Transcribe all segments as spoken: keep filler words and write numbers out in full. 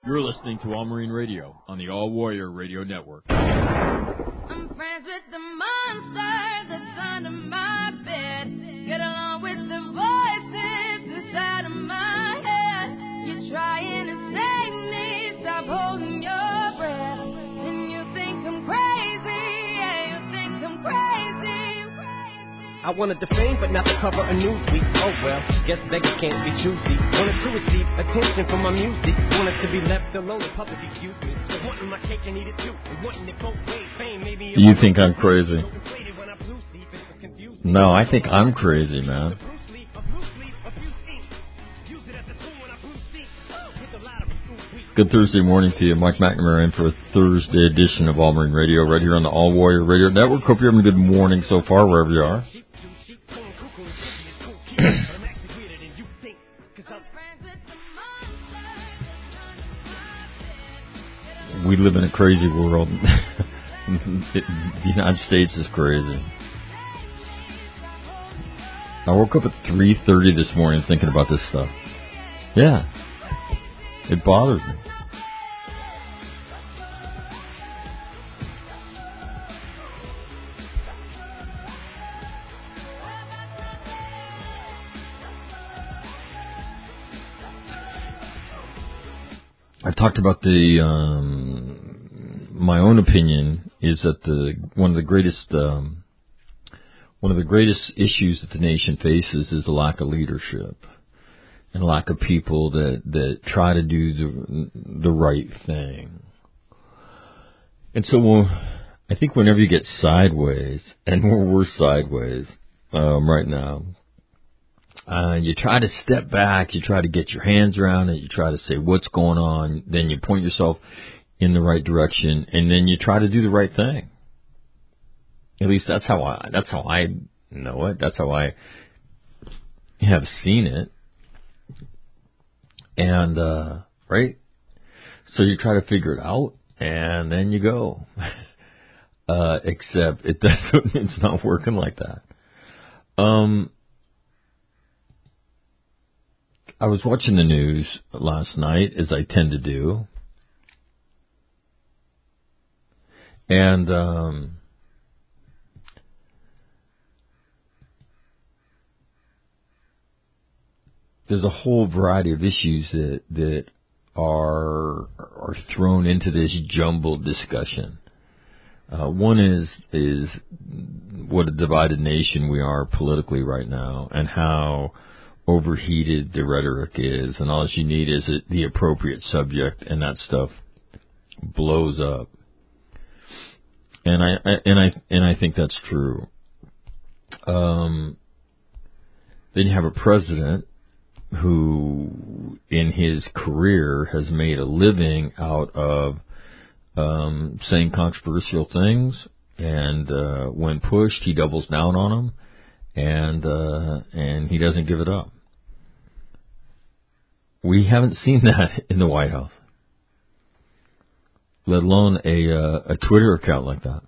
You're listening to All Marine Radio on the All Warrior Radio Network. I'm friends with the monster that's under my bed. Get along with the voices inside of my head. You're trying to save me, stop holding your breath. And you think I'm crazy, yeah, you think I'm crazy. I wanted the fame, but not the cover of Newsweek. Oh well, guess beggars can't be choosy. Wanted to receive attention from my music. Wanted to be left alone in public, excuse me. But wanting my cake and eat it too. And wanting it both ways. Fame made me. You think I'm crazy? No, I think I'm crazy, man. Good Thursday morning to you. Mike McNamara in for a Thursday edition of All Marine Radio right here on the All Warrior Radio Network. Hope you're having a good morning so far, wherever you are. We live in a crazy world. The United States is crazy. I woke up at three thirty this morning thinking about this stuff. Yeah. It bothers me. I've talked about the, um, my own opinion is that the, one of the greatest, um, one of the greatest issues that the nation faces is the lack of leadership and lack of people that, that try to do the, the right thing. And so when, I think whenever you get sideways, and we're, we're sideways, um, right now, Uh, you try to step back, you try to get your hands around it, you try to say what's going on, then you point yourself in the right direction, and then you try to do the right thing. At least that's how I, that's how I know it, that's how I have seen it. And, uh, right? So you try to figure it out, and then you go. uh, except it doesn't, it's not working like that. Um, I was watching the news last night, as I tend to do, and um, there's a whole variety of issues that that are are thrown into this jumbled discussion. Uh, one is is what a divided nation we are politically right now, and how overheated the rhetoric is, and all you need is a, the appropriate subject, and that stuff blows up. And I, I and I and I think that's true. Um, then you have a president who, in his career, has made a living out of um, saying controversial things, and uh, when pushed, he doubles down on them, and uh, and he doesn't give it up. We haven't seen that in the White House, let alone a uh, a Twitter account like that.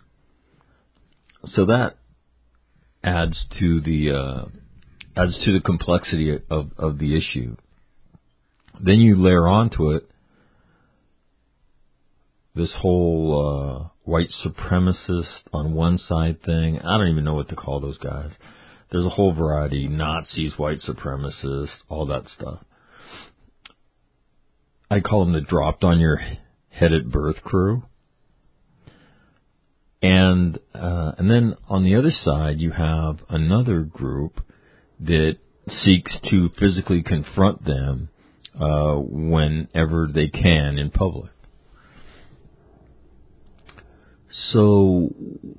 So that adds to the uh, adds to the complexity of, of the issue. Then you layer onto it this whole uh, white supremacist on one side thing. I don't even know what to call those guys. There's a whole variety: Nazis, white supremacists, all that stuff. I call them the dropped on your head at birth crew. And uh, and then on the other side, you have another group that seeks to physically confront them uh, whenever they can in public. So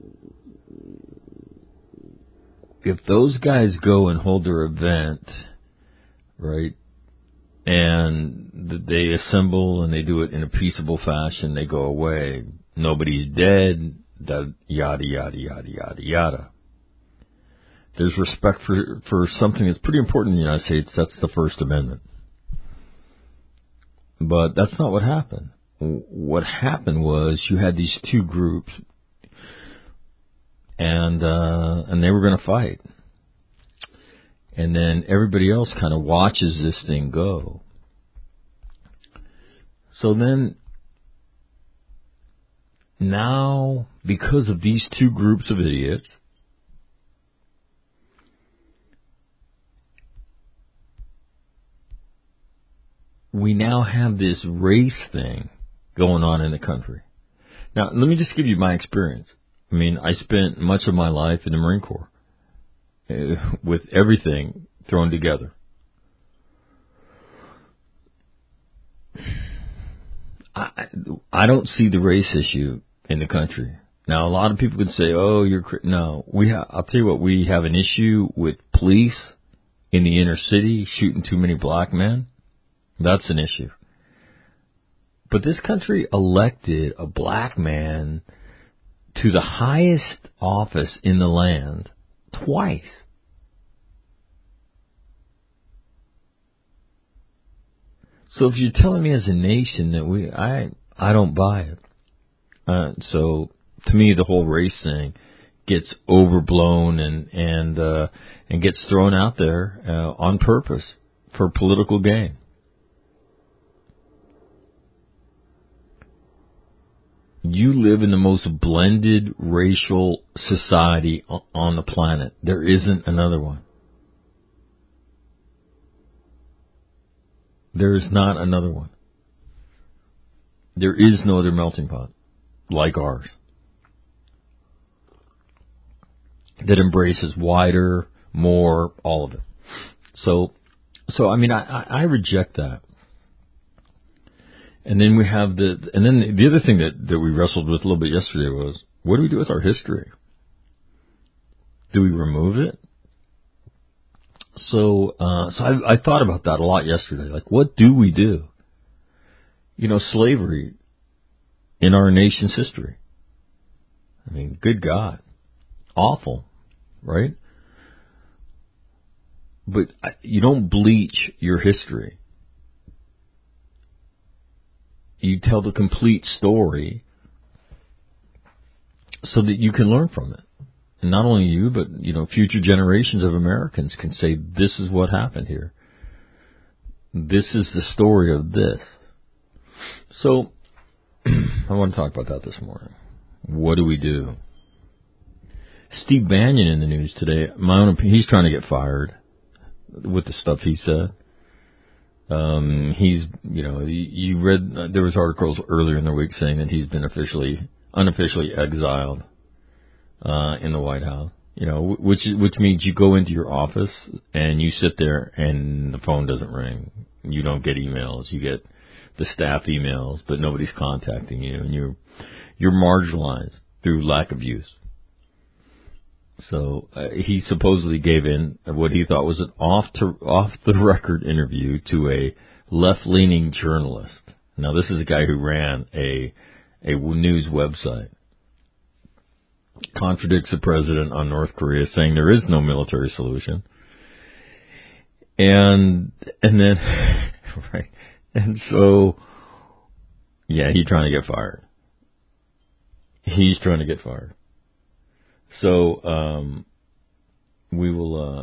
if those guys go and hold their event, right, and they assemble and they do it in a peaceable fashion, they go away, nobody's dead, that yada, yada, yada, yada, yada. There's respect for, for something that's pretty important in the United States. That's the First Amendment. But that's not what happened. What happened was you had these two groups, and uh, and they were going to fight. And then everybody else kind of watches this thing go. So then, now, because of these two groups of idiots, we now have this race thing going on in the country. Now, let me just give you my experience. I mean, I spent much of my life in the Marine Corps uh, with everything thrown together. I, I don't see the race issue in the country. Now, a lot of people could say, oh, you're, no, we ha- I'll tell you what, we have an issue with police in the inner city shooting too many black men. That's an issue. But this country elected a black man to the highest office in the land twice. So if you're telling me as a nation that we, I, I don't buy it. Uh, so to me, the whole race thing gets overblown and and uh, and gets thrown out there uh, on purpose for political gain. You live in the most blended racial society on the planet. There isn't another one. There is not another one. There is no other melting pot like ours that embraces wider, more, all of it. So, so I mean, I, I reject that. And then we have the, and then the other thing that, that we wrestled with a little bit yesterday was, what do we do with our history? Do we remove it? So, uh, so I, I thought about that a lot yesterday. Like, what do we do? You know, slavery in our nation's history. I mean, good God. Awful, right? But you don't bleach your history. You tell the complete story so that you can learn from it. And not only you, but, you know, future generations of Americans can say, this is what happened here. This is the story of this. So, I want to talk about that this morning. What do we do? Steve Bannon in the news today, my own opinion, he's trying to get fired with the stuff he said. Um, he's, you know, you read, uh, there was articles earlier in the week saying that he's been officially, unofficially exiled, uh, in the White House. You know, which, which means you go into your office and you sit there and the phone doesn't ring. You don't get emails. You get the staff emails, but nobody's contacting you, and you're, you're marginalized through lack of use. So uh, he supposedly gave in what he thought was an off to off the record interview to a left leaning journalist. Now this is a guy who ran a a news website. Contradicts the president on North Korea, saying there is no military solution. And and then right, and so yeah, he's trying to get fired. He's trying to get fired. So, um, we will, uh,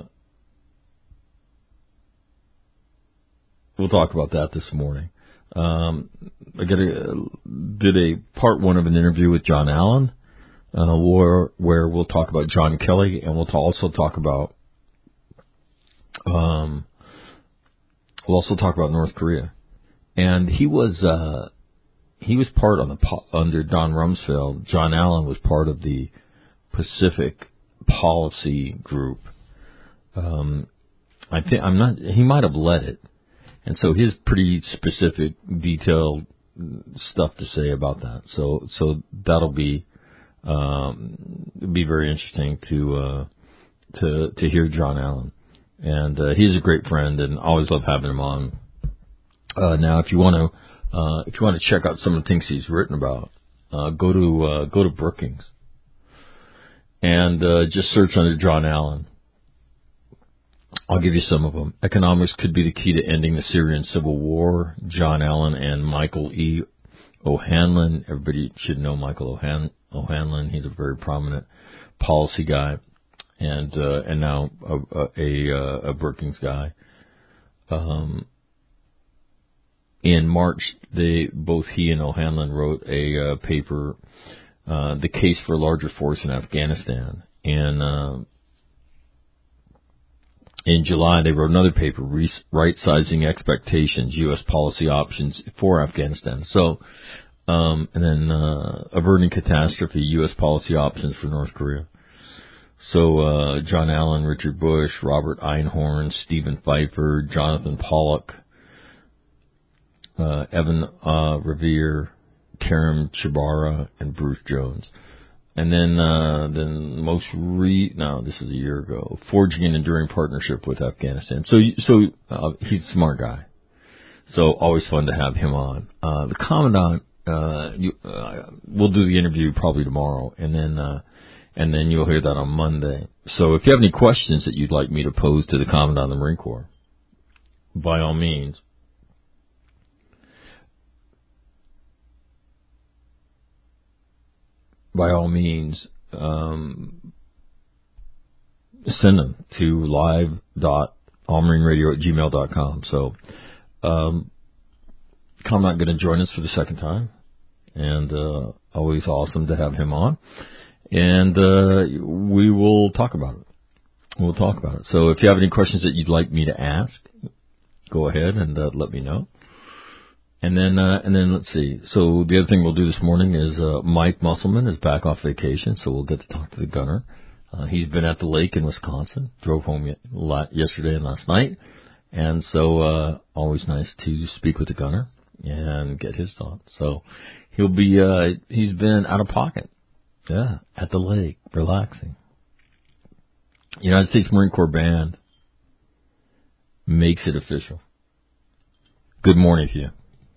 we'll talk about that this morning. Um, I got a, did a part one of an interview with John Allen, uh, where, where we'll talk about John Kelly, and we'll also talk about, um, we'll also talk about North Korea. And he was, uh, he was part on the, under Don Rumsfeld. John Allen was part of the Pacific Policy Group. Um, I think I'm not. He might have led it, and so his pretty specific, detailed stuff to say about that. So, so that'll be um, be very interesting to uh, to to hear John Allen, and uh, he's a great friend, and always love having him on. Uh, now, if you want to uh, if you want to check out some of the things he's written about, uh, go to uh, go to Brookings. And uh, just search under John Allen. I'll give you some of them. Economics could be the key to ending the Syrian civil war. John Allen and Michael E. O'Hanlon. Everybody should know Michael O'Han- O'Hanlon. He's a very prominent policy guy, and uh, and now a a, a, a Brookings guy. Um, in March, they both he and O'Hanlon wrote a uh, paper, uh, "The Case for a Larger Force in Afghanistan," and uh, in July they wrote another paper, "Right-Sizing Expectations: U S Policy Options for Afghanistan." So, um, and then uh, "Averting Catastrophe: U S Policy Options for North Korea." So uh, John Allen, Richard Bush, Robert Einhorn, Stephen Pfeiffer, Jonathan Pollock, Uh, Evan uh, Revere, Karim Chibara, and Bruce Jones. And then, uh, then most re, no, this is a year ago, Forging an Enduring Partnership with Afghanistan. So, so, uh, he's a smart guy. So always fun to have him on. Uh, the Commandant, uh, you, uh, we'll do the interview probably tomorrow, and then, uh, and then you'll hear that on Monday. So if you have any questions that you'd like me to pose to the Commandant of the Marine Corps, by all means, by all means, um, send them to live dot all marine radio at gmail dot com. So, um, Commandant going to join us for the second time, and uh, always awesome to have him on. And uh, we will talk about it. We'll talk about it. So if you have any questions that you'd like me to ask, go ahead and uh, let me know. And then, uh, and then let's see. So the other thing we'll do this morning is, uh, Mike Musselman is back off vacation, so we'll get to talk to the gunner. Uh, he's been at the lake in Wisconsin, drove home yesterday and last night. And so, uh, always nice to speak with the gunner and get his thoughts. So he'll be, uh, he's been out of pocket. Yeah. At the lake, relaxing. United States Marine Corps Band makes it official. Good morning to you.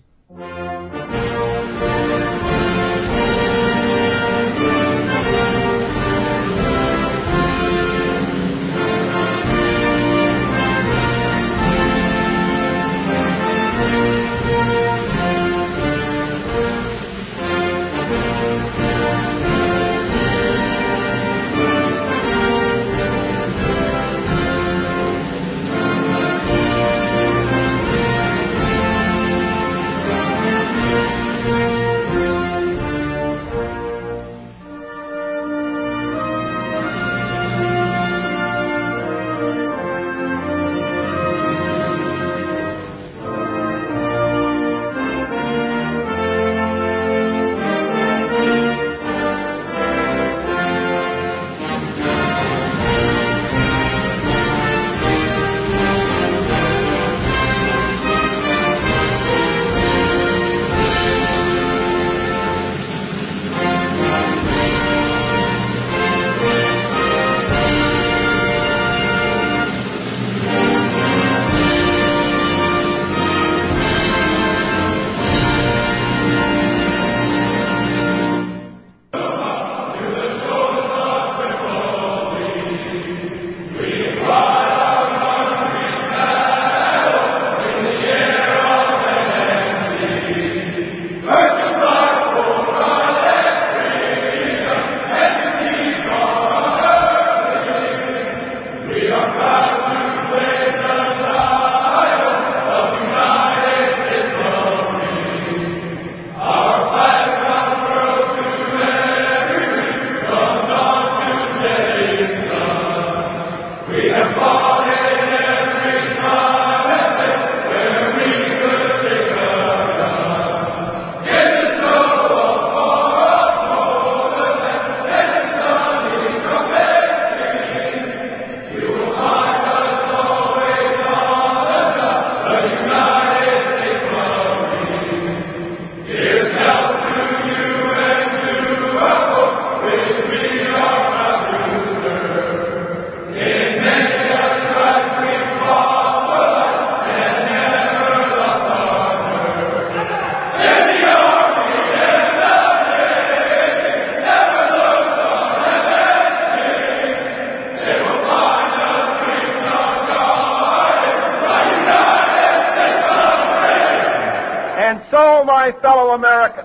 My fellow Americans,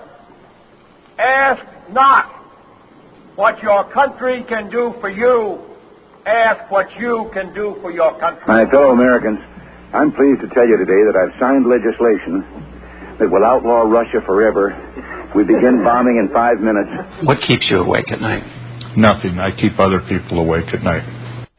ask not what your country can do for you, ask what you can do for your country. My fellow Americans, I'm pleased to tell you today that I've signed legislation that will outlaw Russia forever. We begin bombing in five minutes. What keeps you awake at night? Nothing. I keep other people awake at night.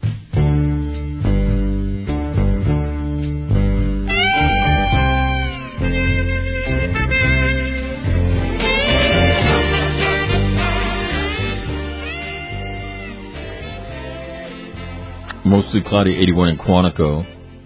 Mostly cloudy, eighty-one in Quantico.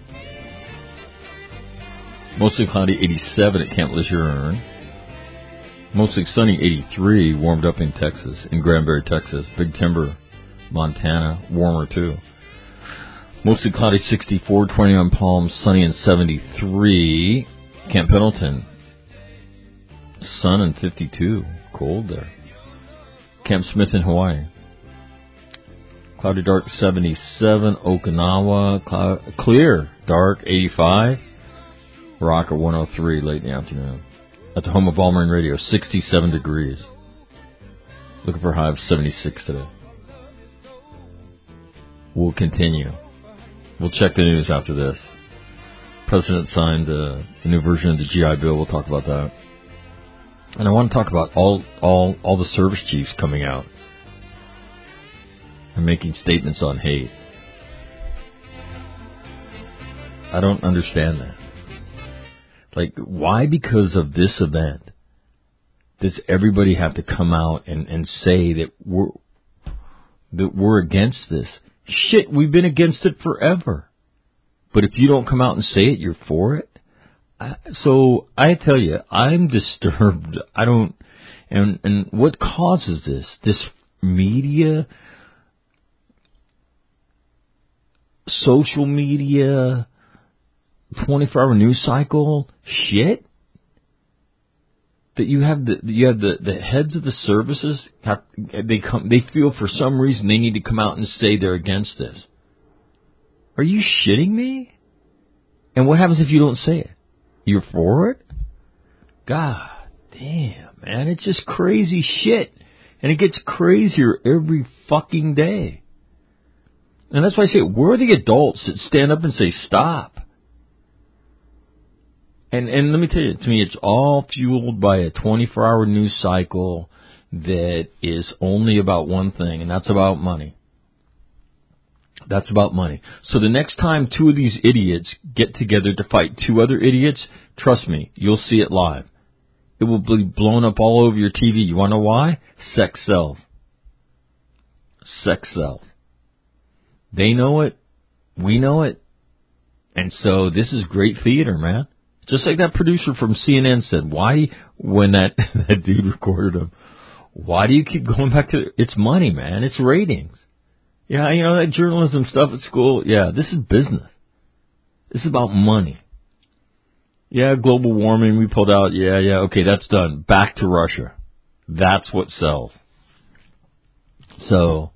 Mostly cloudy, eighty-seven at Camp Lejeune. Mostly sunny, eighty-three, warmed up in Texas, in Granbury, Texas. Big Timber, Montana, warmer too. Mostly cloudy, sixty-four, twenty on Palm, sunny and seventy-three. Camp Pendleton, sun and fifty-two, cold there. Camp Smith in Hawaii. Cloudy, dark, seventy-seven. Okinawa, cloud, clear, dark, eighty-five. Rock at one oh three late in the afternoon. At the home of All Marine Radio, sixty-seven degrees. Looking for a high of seventy-six today. We'll continue. We'll check the news after this. President signed uh, a new version of the G I Bill. We'll talk about that. And I want to talk about all all all the service chiefs coming out and making statements on hate. I don't understand that. Like, why, because of this event, does everybody have to come out and, and say that we're that we're against this? Shit, we've been against it forever. But if you don't come out and say it, you're for it? I, so I tell you, I'm disturbed. I don't... And, and what causes this? This media... social media, twenty-four hour news cycle shit that you have the you have the, the heads of the services have, they come they feel for some reason they need to come out and say they're against this. Are you shitting me? And what happens if you don't say it? You're for it? God damn, man, it's just crazy shit, and it gets crazier every fucking day. And that's why I say, where are the adults that stand up and say, stop? And and let me tell you, to me, it's all fueled by a twenty-four hour news cycle that is only about one thing, and that's about money. That's about money. So the next time two of these idiots get together to fight two other idiots, trust me, you'll see it live. It will be blown up all over your T V. You want to know why? Sex sells. Sex sells. They know it. We know it. And so this is great theater, man. Just like that producer from C N N said, why, when that, that dude recorded him, why do you keep going back to, it's money, man. It's ratings. Yeah, you know, that journalism stuff at school, yeah, this is business. This is about money. Yeah, global warming, we pulled out, yeah, yeah, okay, that's done. Back to Russia. That's what sells. So,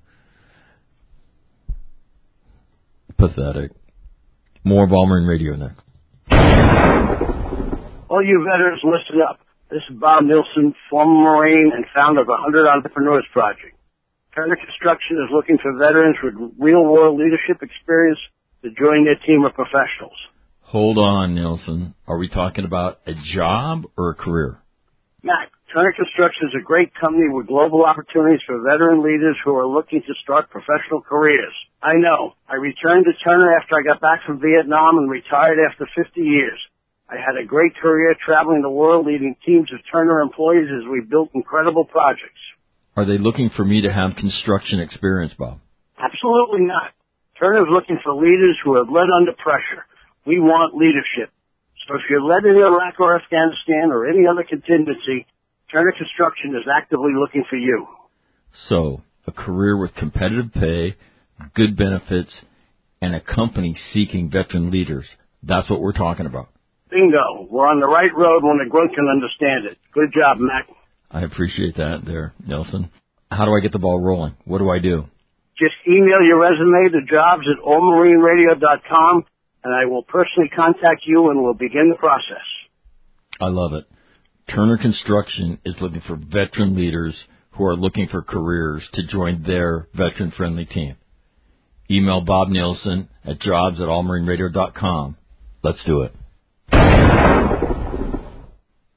pathetic. More of All Marine Radio next. All you veterans, listen up. This is Bob Nielsen, former Marine and founder of the one hundred Entrepreneurs Project. Turner Construction is looking for veterans with real-world leadership experience to join their team of professionals. Hold on, Nielsen. Are we talking about a job or a career? Matt, Turner Construction is a great company with global opportunities for veteran leaders who are looking to start professional careers. I know. I returned to Turner after I got back from Vietnam and retired after fifty years. I had a great career traveling the world leading teams of Turner employees as we built incredible projects. Are they looking for me to have construction experience, Bob? Absolutely not. Turner is looking for leaders who have led under pressure. We want leadership. So if you're led in Iraq or Afghanistan or any other contingency, Turner Construction is actively looking for you. So, a career with competitive pay, good benefits, and a company seeking veteran leaders. That's what we're talking about. Bingo. We're on the right road when the grunt can understand it. Good job, Mac. I appreciate that there, Nelson. How do I get the ball rolling? What do I do? Just email your resume to jobs at all marine radio dot com, and I will personally contact you and we'll begin the process. I love it. Turner Construction is looking for veteran leaders who are looking for careers to join their veteran-friendly team. Email Bob Nielsen at jobs at all marine radio dot com. Let's do it.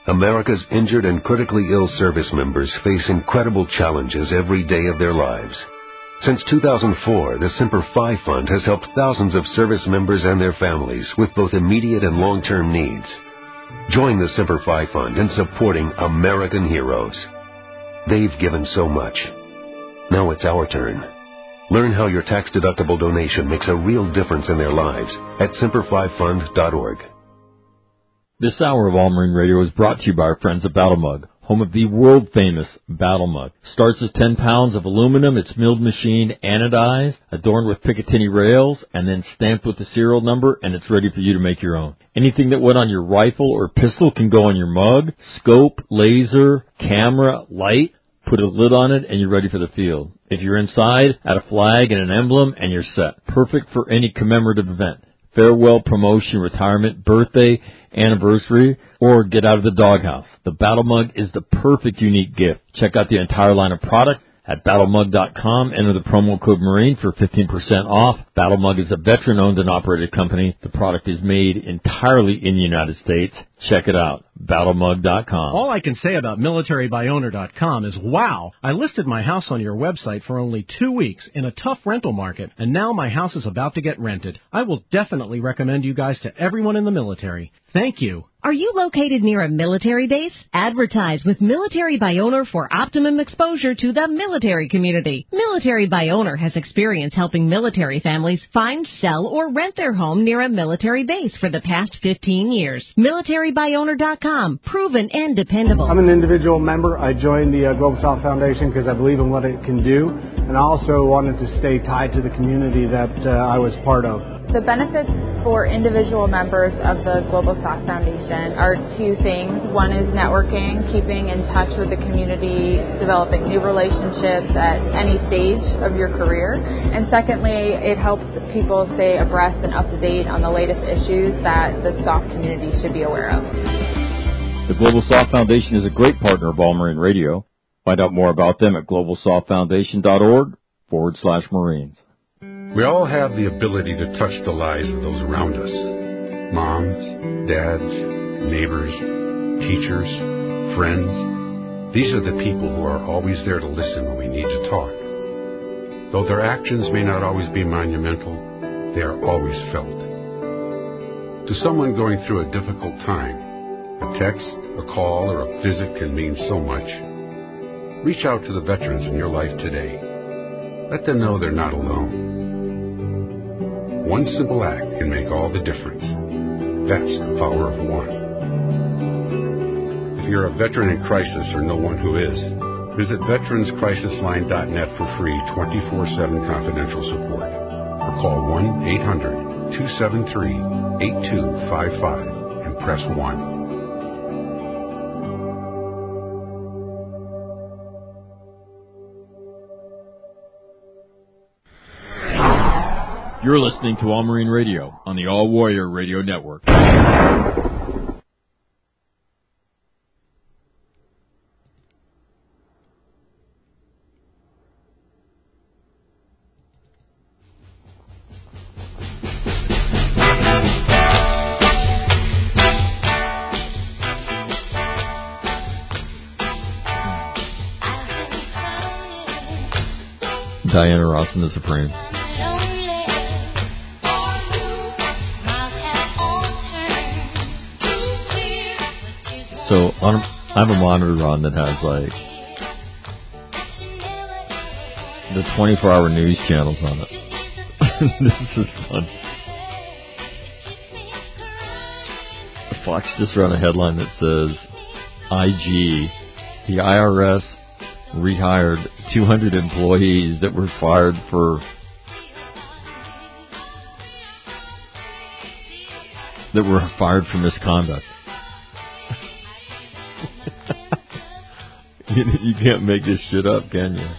America's injured and critically ill service members face incredible challenges every day of their lives. Since two thousand four, the Semper Fi Fund has helped thousands of service members and their families with both immediate and long-term needs. Join the Semper Fi Fund in supporting American heroes. They've given so much. Now it's our turn. Learn how your tax-deductible donation makes a real difference in their lives at semper fi fund dot org. This hour of All Marine Radio is brought to you by our friends at Battle Mug, home of the world-famous Battle Mug. Starts as ten pounds of aluminum. It's milled machined, anodized, adorned with Picatinny rails, and then stamped with the serial number, and it's ready for you to make your own. Anything that went on your rifle or pistol can go on your mug. Scope, laser, camera, light. Put a lid on it, and you're ready for the field. If you're inside, add a flag and an emblem, and you're set. Perfect for any commemorative event. Farewell, promotion, retirement, birthday, anniversary, or get out of the doghouse. The Battle Mug is the perfect unique gift. Check out the entire line of product at battle mug dot com. Enter the promo code Marine for fifteen percent off. Battle Mug is a veteran-owned and operated company. The product is made entirely in the United States. Check it out, battle mug dot com. All I can say about military by owner dot com is, wow, I listed my house on your website for only two weeks in a tough rental market, and now my house is about to get rented. I will definitely recommend you guys to everyone in the military. Thank you. Are you located near a military base? Advertise with Military by Owner for optimum exposure to the military community. Military by Owner has experience helping military families find, sell, or rent their home near a military base for the past fifteen years. military by owner dot com. Proven and dependable. I'm an individual member. I joined the uh, Global South Foundation because I believe in what it can do, and I also wanted to stay tied to the community that uh, I was part of. The benefits for individual members of the Global South Foundation are two things. One is networking, keeping in touch with the community, developing new relationships at any stage of your career. And secondly, it helps people stay abreast and up to date on the latest issues that the S O F community should be aware of. The Global Soft Foundation is a great partner of All Marine Radio. Find out more about them at global soft foundation dot org forward slash Marines. We all have the ability to touch the lives of those around us. Moms, dads, neighbors, teachers, friends. These are the people who are always there to listen when we need to talk. Though their actions may not always be monumental, they are always felt. To someone going through a difficult time, a text, a call, or a visit can mean so much. Reach out to the veterans in your life today. Let them know they're not alone. One simple act can make all the difference. That's the power of one. If you're a veteran in crisis or know one who is, visit veterans crisis line dot net for free twenty-four seven confidential support. Or call one eight hundred two seven three eight two five five and press one. You're listening to All Marine Radio on the All Warrior Radio Network. Diana Ross and the Supremes. So on a, I have a monitor on that has like the twenty-four hour news channels on it. This is fun. Fox just ran a headline that says, I G, the I R S rehired two hundred employees that were fired for that were fired for misconduct. you, you can't make this shit up, can you?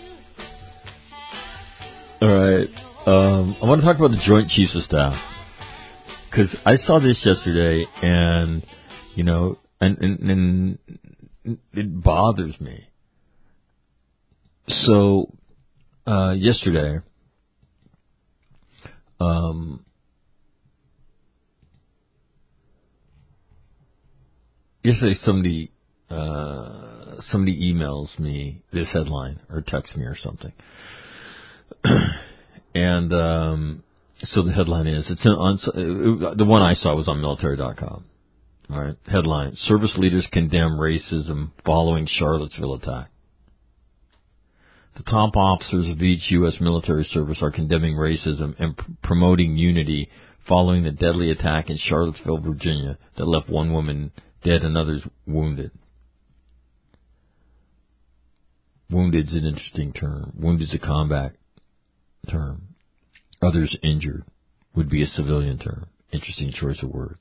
All right. Um, I want to talk about the Joint Chiefs of Staff, because I saw this yesterday, and you know, and, and, and it bothers me. So uh, yesterday, um, yesterday somebody uh, somebody emails me this headline or texts me or something, and um, so the headline is it's on the one I saw was on military dot com. All right, headline: Service leaders condemn racism following Charlottesville attack. The top officers of each U S military service are condemning racism and pr- promoting unity following the deadly attack in Charlottesville, Virginia, that left one woman dead and others wounded. Wounded is an interesting term. Wounded is a combat term. Others injured would be a civilian term. Interesting choice of words.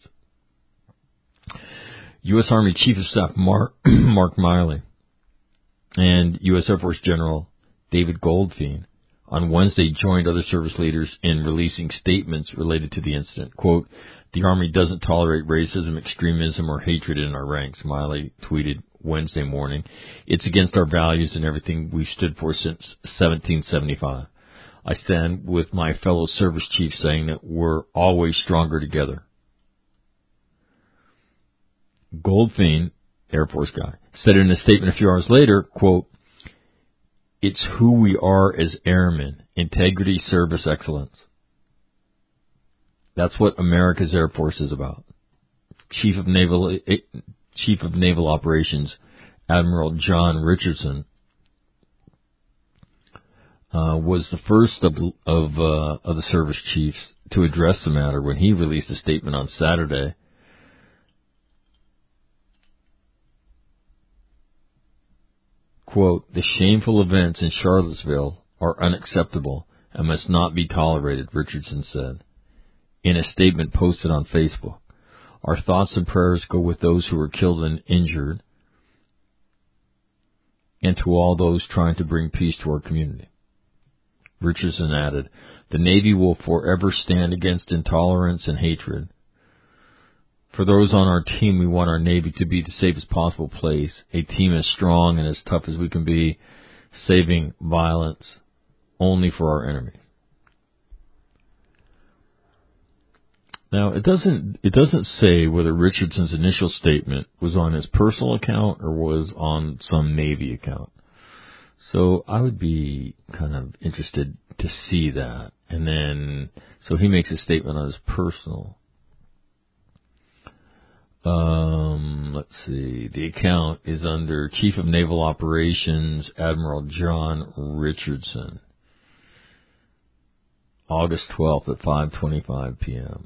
U S Army Chief of Staff Mark, Mark Miley and U S Air Force General David Goldfein on Wednesday joined other service leaders in releasing statements related to the incident. Quote, the Army doesn't tolerate racism, extremism, or hatred in our ranks, Miley tweeted Wednesday morning. It's against our values and everything we've stood for since seventeen seventy-five. I stand with my fellow service chiefs saying that we're always stronger together. Goldfein, Air Force guy, said in a statement a few hours later, quote, it's who we are as airmen, integrity, service, excellence. That's what America's Air Force is about. Chief of Naval Chief of Naval Operations Admiral John Richardson uh, was the first of of, uh, of the service chiefs to address the matter when he released a statement on Saturday. Quote, the shameful events in Charlottesville are unacceptable and must not be tolerated, Richardson said in a statement posted on Facebook. Our thoughts and prayers go with those who were killed and injured and to all those trying to bring peace to our community. Richardson added, the Navy will forever stand against intolerance and hatred. For those on our team, we want our Navy to be the safest possible place, a team as strong and as tough as we can be, saving violence only for our enemies. Now, it doesn't it doesn't say whether Richardson's initial statement was on his personal account or was on some Navy account. So I would be kind of interested to see that. And then, so he makes a statement on his personal. Um, let's see. The account is under Chief of Naval Operations Admiral John Richardson. August twelfth at five twenty-five p.m.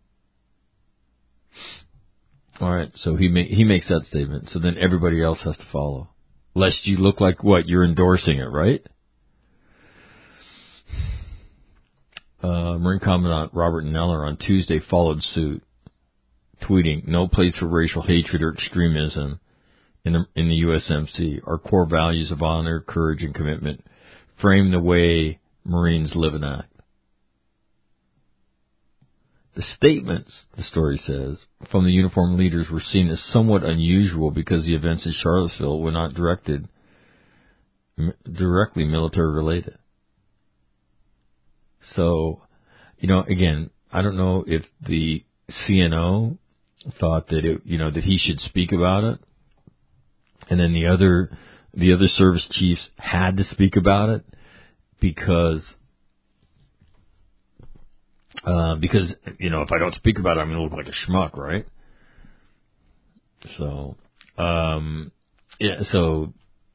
All right, so he ma- he makes that statement. So then everybody else has to follow, lest you look like what you're endorsing it, right? Uh, Marine Commandant Robert Neller on Tuesday followed suit, tweeting, no place for racial hatred or extremism in the, in the U S M C. Our core values of honor, courage, and commitment frame the way Marines live and act. The statements, the story says, from the uniformed leaders were seen as somewhat unusual because the events in Charlottesville were not directed, m- directly military related. So, you know, again, I don't know if the C N O thought that it, you know, that he should speak about it, and then the other, the other service chiefs had to speak about it because, uh, because you know, if I don't speak about it, I'm going to look like a schmuck, right? So, um, yeah, so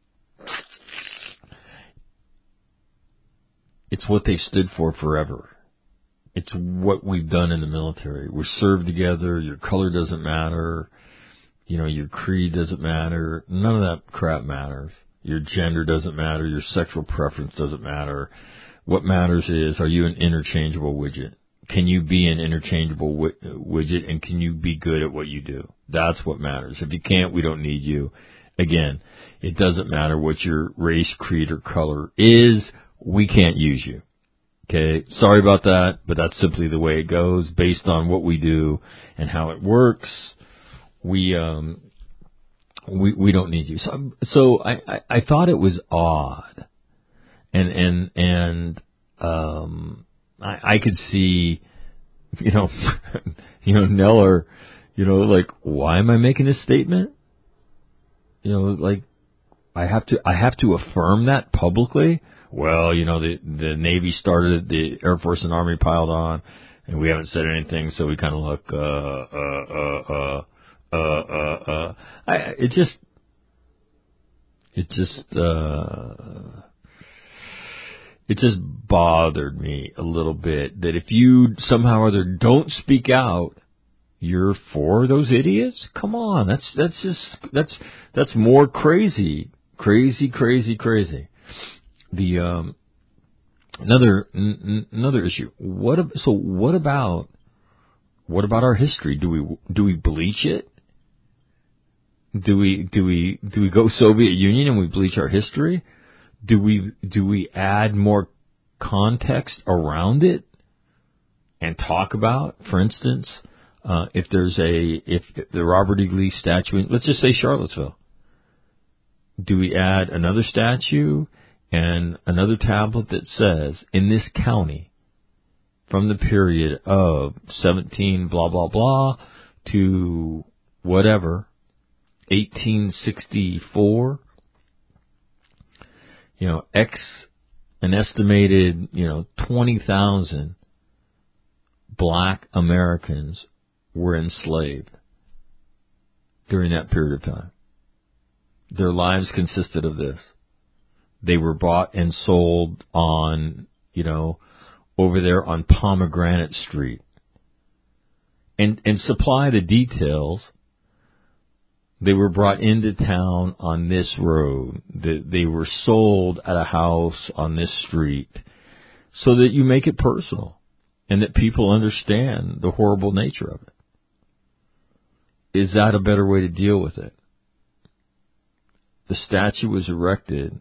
it's what they've stood for forever. It's what we've done in the military. We serve together. Your color doesn't matter. You know, your creed doesn't matter. None of that crap matters. Your gender doesn't matter. Your sexual preference doesn't matter. What matters is, are you an interchangeable widget? Can you be an interchangeable wi- widget, and can you be good at what you do? That's what matters. If you can't, we don't need you. Again, it doesn't matter what your race, creed, or color is. We can't use you. Okay, sorry about that, but that's simply the way it goes based on what we do and how it works. We um we we don't need you. So so I, I, I thought it was odd, and and and um I, I could see, you know, you know Neller, You know, like, why am I making this statement? You know, like, I have to, I have to affirm that publicly. Well, you know, the, the Navy started, the Air Force and Army piled on, and we haven't said anything, so we kind of look, uh, uh, uh, uh, uh, uh, uh. I, it just, it just, uh, it just bothered me a little bit that if you somehow or other don't speak out, you're for those idiots? Come on, that's, that's just, that's, that's more crazy, crazy, crazy, crazy. The, um, another, n- another issue. What, so what about, what about our history? Do we, do we bleach it? Do we, do we, do we go Soviet Union and we bleach our history? Do we, do we add more context around it and talk about, for instance, uh, if there's a, if the Robert E. Lee statue, in, let's just say Charlottesville, do we add another statue and another tablet that says, in this county, from the period of seventeen blah, blah, blah, to whatever, eighteen sixty-four, you know, X, an estimated, you know, twenty thousand black Americans were enslaved during that period of time. Their lives consisted of this. They were bought and sold on, you know, over there on Pomegranate Street. And, and supply the details. They were brought into town on this road. They were sold at a house on this street, so that you make it personal and that people understand the horrible nature of it. Is that a better way to deal with it? The statue was erected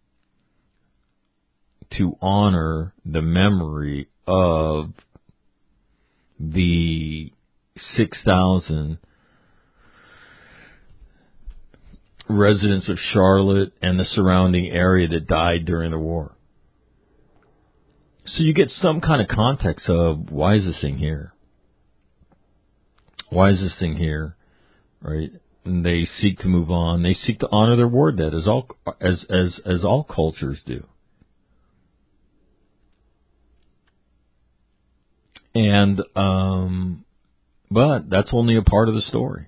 to honor the memory of the six thousand residents of Charlotte and the surrounding area that died during the war. So you get some kind of context of, why is this thing here? Why is this thing here? Right? And they seek to move on. They seek to honor their war dead, as all as as as all cultures do. And um, but that's only a part of the story.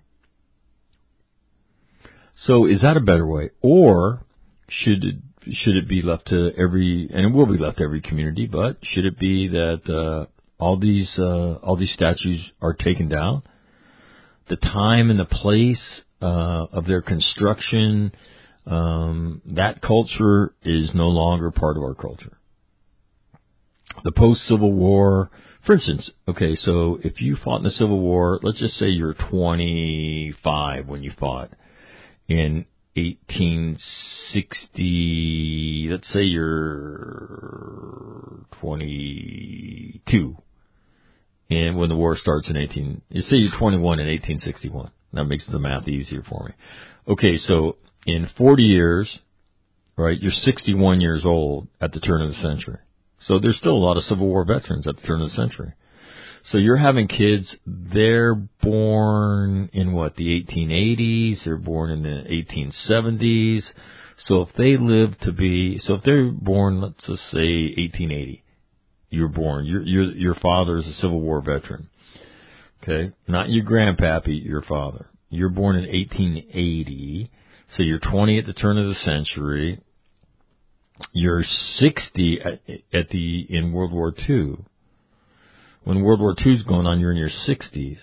So is that a better way, or should it should it be left to every, and it will be left to every community, but should it be that uh, all these uh, all these statues are taken down? The time and the place uh, of their construction, um, that culture is no longer part of our culture. The post-Civil War, for instance, okay, so if you fought in the Civil War, let's just say you're twenty-five when you fought in eighteen sixty, let's say you're twenty-two. And when the war starts in eighteen, you say you're twenty-one in eighteen sixty-one. That makes the math easier for me. Okay, so in forty years, right, you're sixty-one years old at the turn of the century. So there's still a lot of Civil War veterans at the turn of the century. So you're having kids, they're born in what, the eighteen eighties, they're born in the eighteen seventies. So if they live to be, so if they're born, let's just say eighteen eighty. You're born. Your your your father is a Civil War veteran. Okay, not your grandpappy, your father. You're born in eighteen eighty, so you're twenty at the turn of the century. You're sixty at, at the in World War Two. When World War Two's going on, you're in your sixties.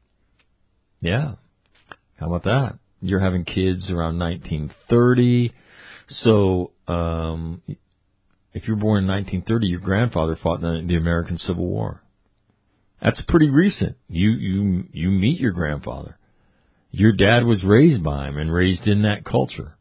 Yeah, how about that? You're having kids around nineteen thirty. So, um. If you were born in nineteen thirty, your grandfather fought in the American Civil War. That's pretty recent. You you you meet your grandfather. Your dad was raised by him and raised in that culture.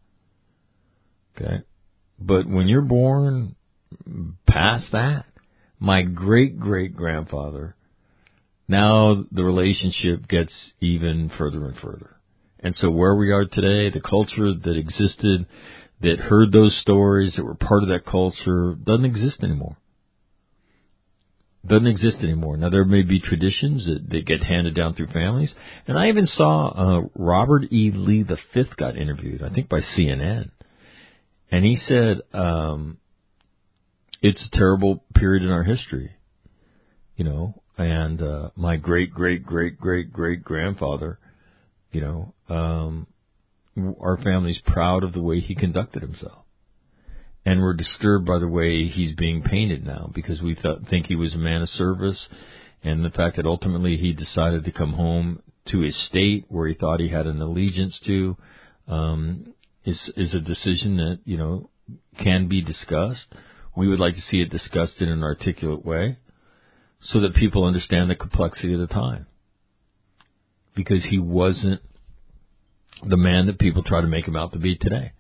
Okay? But when you're born past that, my great-great-grandfather, now the relationship gets even further and further. And so where we are today, the culture that existed, that heard those stories, that were part of that culture, doesn't exist anymore. Doesn't exist anymore. Now, there may be traditions that, that get handed down through families. And I even saw uh, Robert E. Lee the Fifth got interviewed, I think by C N N. And he said, um, it's a terrible period in our history, you know, and uh, my great, great, great, great, great grandfather, you know, um, our family's proud of the way he conducted himself. And we're disturbed by the way he's being painted now because we th- think he was a man of service, and the fact that ultimately he decided to come home to his state where he thought he had an allegiance to um, is is a decision that, you know, can be discussed. We would like to see it discussed in an articulate way so that people understand the complexity of the time, because he wasn't the man that people try to make him out to be today.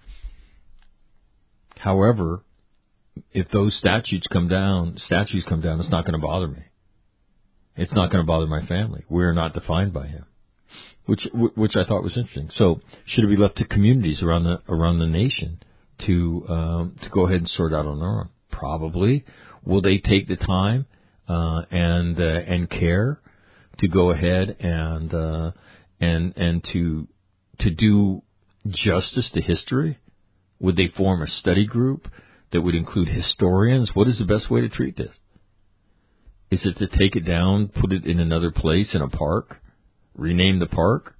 However, if those statutes come down, statues come down, it's not going to bother me. It's not going to bother my family. We're not defined by him, which which I thought was interesting. So, should it be left to communities around the around the nation to um, to go ahead and sort out on their own? Probably. Will they take the time uh, and uh, and care to go ahead and uh, and and to to do justice to history? Would they form a study group that would include historians? What is the best way to treat this? Is it to take it down, put it in another place in a park, rename the park,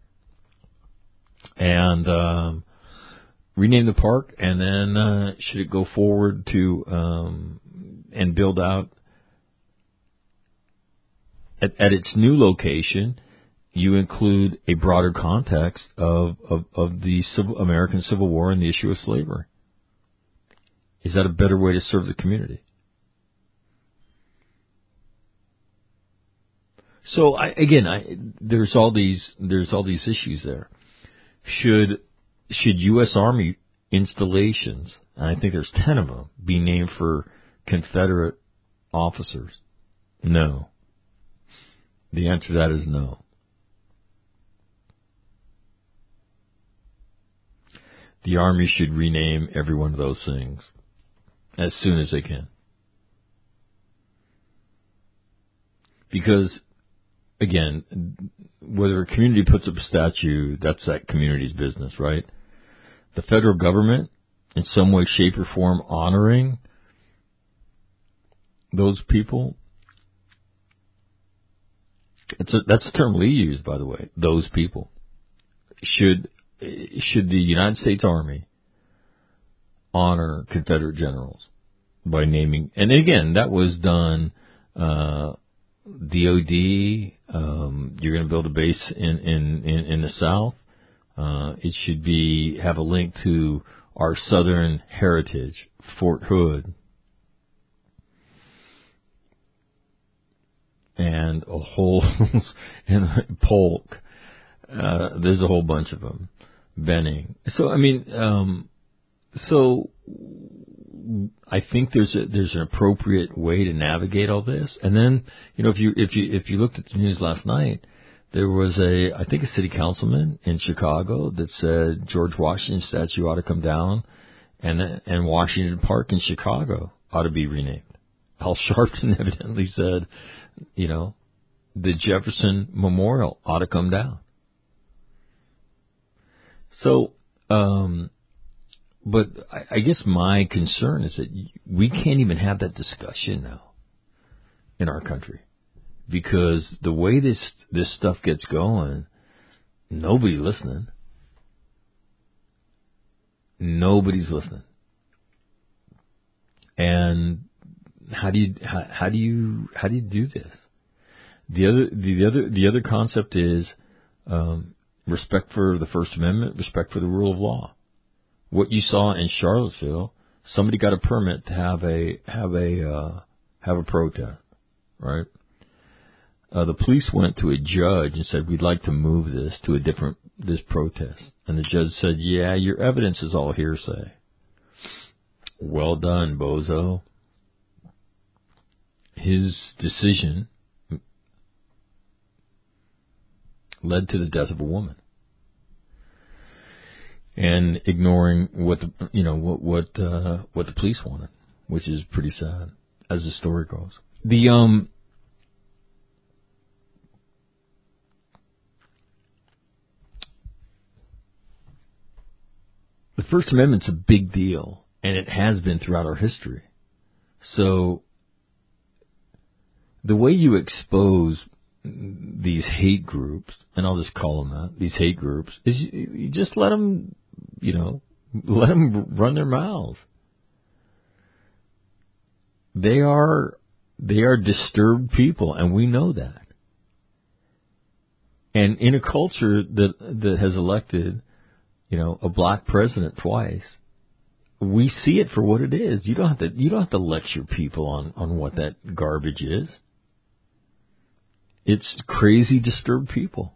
and um, rename the park, and then uh, should it go forward to um, and build out at, at its new location? You include a broader context of, of, of the civil, American Civil War and the issue of slavery. Is that a better way to serve the community? So I, again, I, there's all these there's all these issues there. Should should U S Army installations, and I think there's ten of them, be named for Confederate officers? No. The answer to that is no. The Army should rename every one of those things as soon as they can. Because, again, whether a community puts up a statue, that's that community's business, right? The federal government, in some way, shape, or form, honoring those people, it's a, that's the term Lee used, by the way, those people, should... Should the United States Army honor Confederate generals by naming, and again, that was done, uh, D O D, um, you're going to build a base in, in, in, in the South. Uh, it should be, have a link to our Southern heritage, Fort Hood, and a whole, and Polk. Uh, there's a whole bunch of them. Benning. So, I mean, um, so I think there's a, there's an appropriate way to navigate all this. And then, you know, if you, if you, if you looked at the news last night, there was a, I think a city councilman in Chicago that said George Washington's statue ought to come down, and, and Washington Park in Chicago ought to be renamed. Al Sharpton evidently said, you know, the Jefferson Memorial ought to come down. So, um, but I, I guess my concern is that we can't even have that discussion now in our country, because the way this this stuff gets going, nobody's listening. Nobody's listening. And how do you how, how do you how do you do this? The other the other the other concept is. Um, Respect for the First Amendment, respect for the rule of law. What you saw in Charlottesville, somebody got a permit to have a have a uh, have a protest, right? Uh, the police went to a judge and said, "We'd like to move this to a different this protest," and the judge said, "Yeah, your evidence is all hearsay." Well done, bozo. His decision led to the death of a woman, and ignoring what the you know what what uh, what the police wanted, which is pretty sad, as the story goes. The um. The First Amendment's a big deal, and it has been throughout our history. So, the way you expose these hate groups, and I'll just call them that, these hate groups, is you, you just let them, you know, let them run their mouths. They are, they are disturbed people, and we know that. And in a culture that that has elected, you know, a black president twice, we see it for what it is. You don't have to, you don't have to lecture people on, on what that garbage is. It's crazy, disturbed people.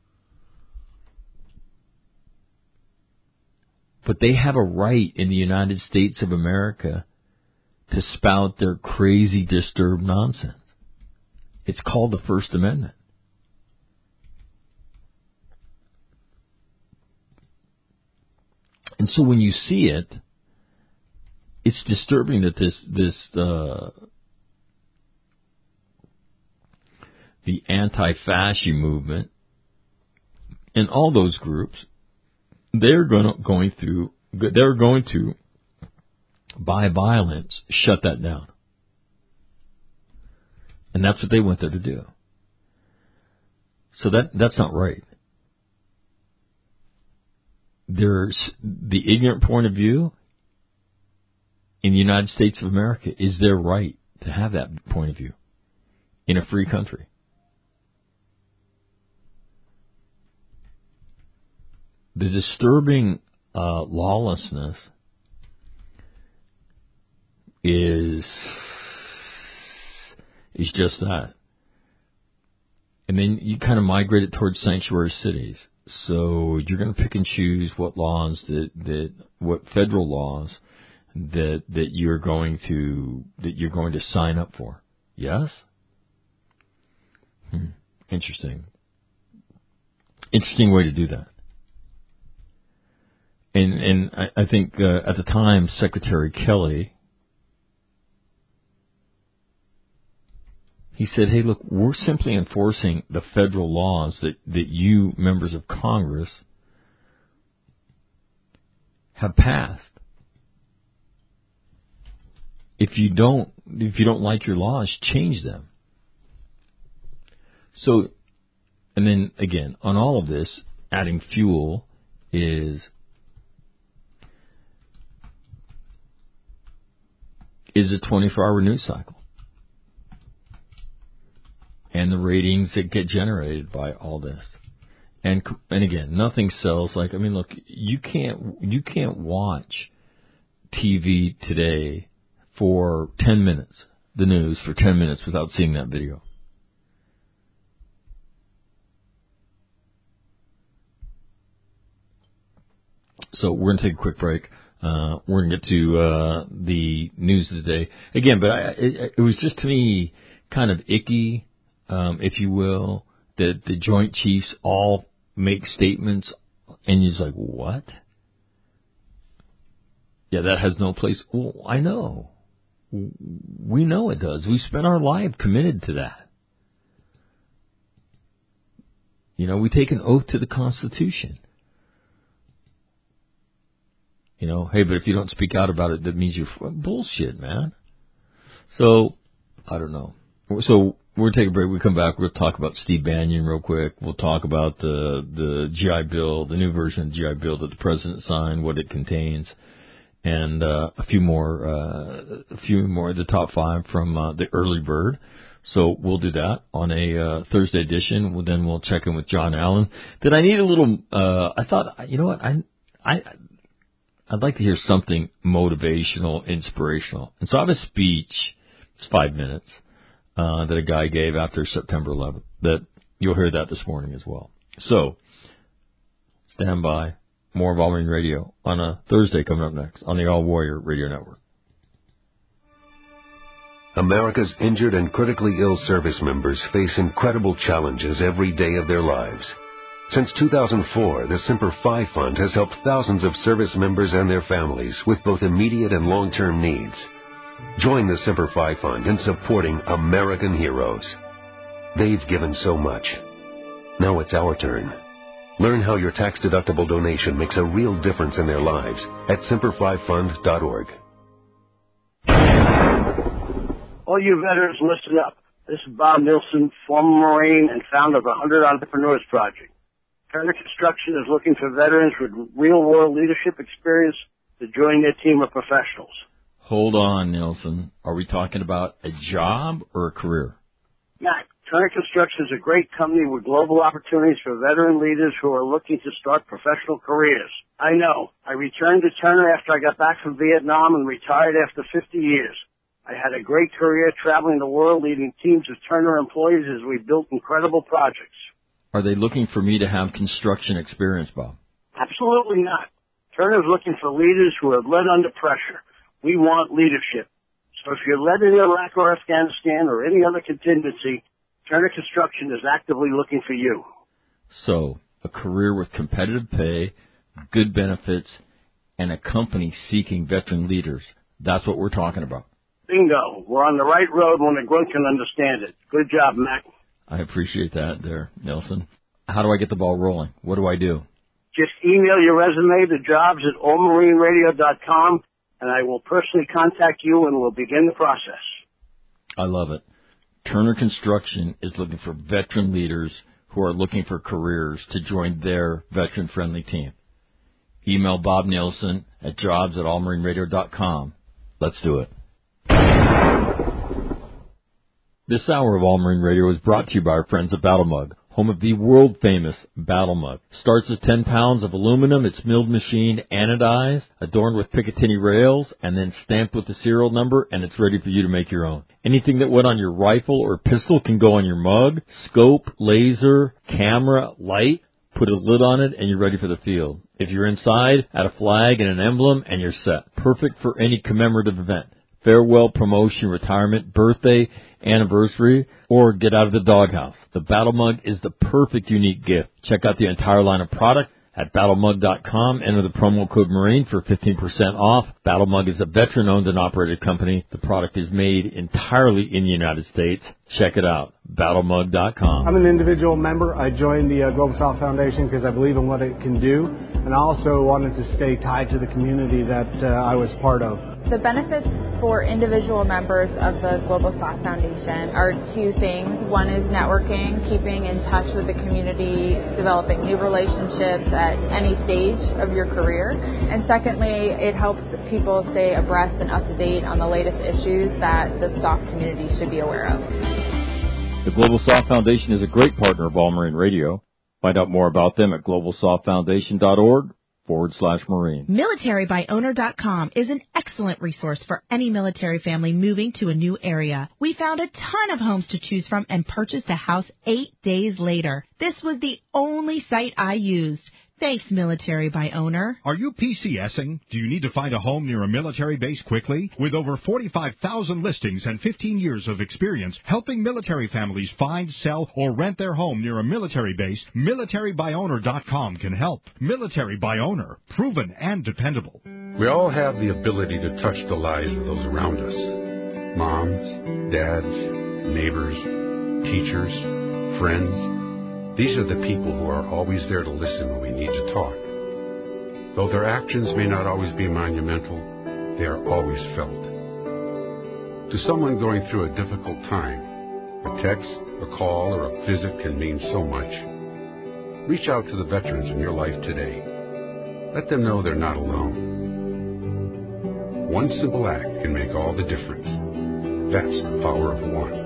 But they have a right in the United States of America to spout their crazy, disturbed nonsense. It's called the First Amendment. And so when you see it, it's disturbing that this, this, uh, the anti-fasci movement and all those groups, they're going to, going through, they're going to, by violence, shut that down. And that's what they went there to do. So that, that's not right. There's the ignorant point of view in the United States of America is their right to have that point of view in a free country. The disturbing uh, lawlessness is is just that. And then you kind of migrate it towards sanctuary cities. So you're going to pick and choose what laws that, that what federal laws that that you're going to that you're going to sign up for. Yes? Hmm. Interesting. Interesting way to do that. And and I, I think uh, at the time Secretary Kelly, he said, hey, look, we're simply enforcing the federal laws that, that you, members of Congress, have passed. If you don't, if you don't like your laws, change them. So, and then again, on all of this, adding fuel is, is a twenty-four hour news cycle. And the ratings that get generated by all this, and and again, nothing sells like. I mean, look, you can't you can't watch T V today for ten minutes, the news for ten minutes without seeing that video. So we're gonna take a quick break. Uh, we're gonna get to uh, the news of the day again, but I, it, it was just to me kind of icky. Um, if you will, that the Joint Chiefs all make statements, and you're just like, what? Yeah, that has no place. Well, I know. We know it does. We spent our life committed to that. You know, we take an oath to the Constitution. You know, hey, but if you don't speak out about it, that means you're bullshit, man. So, I don't know. So, we're going to take a break. We come back. We'll talk about Steve Bannon real quick. We'll talk about the the G I Bill, the new version of the G I Bill that the president signed, what it contains, and uh, a few more, uh, a few more of the top five from uh, the early bird. So we'll do that on a uh, Thursday edition. Well, then we'll check in with John Allen. Did I need a little? Uh, I thought, you know what, I I I'd like to hear something motivational, inspirational, and so I have a speech. It's five minutes. Uh, that a guy gave after September eleventh. That you'll hear that this morning as well. So, stand by. More of All Marine Radio on a Thursday coming up next on the All Warrior Radio Network. America's injured and critically ill service members face incredible challenges every day of their lives. Since two thousand four, the Semper Fi Fund has helped thousands of service members and their families with both immediate and long-term needs. Join the Semper Fi Fund in supporting American heroes. They've given so much. Now it's our turn. Learn how your tax-deductible donation makes a real difference in their lives at semper fi fund dot org. All you veterans, listen up. This is Bob Nilsson, former Marine and founder of the one hundred Entrepreneurs Project. Turner Construction is looking for veterans with real-world leadership experience to join their team of professionals. Hold on, Nilsson. Are we talking about a job or a career? Matt, Turner Construction is a great company with global opportunities for veteran leaders who are looking to start professional careers. I know. I returned to Turner after I got back from Vietnam and retired after fifty years. I had a great career traveling the world leading teams of Turner employees as we built incredible projects. Are they looking for me to have construction experience, Bob? Absolutely not. Turner is looking for leaders who have led under pressure. We want leadership. So if you're led in Iraq or Afghanistan or any other contingency, Turner Construction is actively looking for you. So, a career with competitive pay, good benefits, and a company seeking veteran leaders. That's what we're talking about. Bingo. We're on the right road when a grunt can understand it. Good job, Mac. I appreciate that there, Nelson. How do I get the ball rolling? What do I do? Just email your resume to jobs at all marine radio dot com, and I will personally contact you and we'll begin the process. I love it. Turner Construction is looking for veteran leaders who are looking for careers to join their veteran-friendly team. Email Bob Nielsen at jobs at all marine radio dot com. Let's do it. This hour of All Marine Radio is brought to you by our friends at Battle Mug, home of the world-famous Battle Mug. Starts as ten pounds of aluminum. It's milled machined, anodized, adorned with Picatinny rails, and then stamped with the serial number, and it's ready for you to make your own. Anything that went on your rifle or pistol can go on your mug. Scope, laser, camera, light. Put a lid on it, and you're ready for the field. If you're inside, add a flag and an emblem, and you're set. Perfect for any commemorative event. Farewell, promotion, retirement, birthday, anniversary, or get out of the doghouse. The Battle Mug is the perfect unique gift. Check out the entire line of product at battle mug dot com. Enter the promo code Marine for fifteen percent off. Battle Mug is a veteran-owned and operated company. The product is made entirely in the United States. Check it out, battle mug dot com. I'm an individual member. I joined the uh, Global South Foundation because I believe in what it can do, and I also wanted to stay tied to the community that uh, I was part of. The benefits for individual members of the Global South Foundation are two things. One is networking, keeping in touch with the community, developing new relationships at any stage of your career. And secondly, it helps people stay abreast and up to date on the latest issues that the S O F community should be aware of. The Global South Foundation is a great partner of All Marine Radio. Find out more about them at global south foundation dot org. forward slash Marine. military by owner dot com is an excellent resource for any military family moving to a new area. We found a ton of homes to choose from and purchased a house eight days later. This was the only site I used. Thanks, Military by Owner. Are you PCSing? Do you need to find a home near a military base quickly? With over forty-five thousand listings and fifteen years of experience helping military families find, sell, or rent their home near a military base, military by owner dot com can help. Military by Owner, proven and dependable. We all have the ability to touch the lives of those around us. Moms, dads, neighbors, teachers, friends. These are the people who are always there to listen when we need to talk. Though their actions may not always be monumental, they are always felt. To someone going through a difficult time, a text, a call, or a visit can mean so much. Reach out to the veterans in your life today. Let them know they're not alone. One simple act can make all the difference. That's the power of one.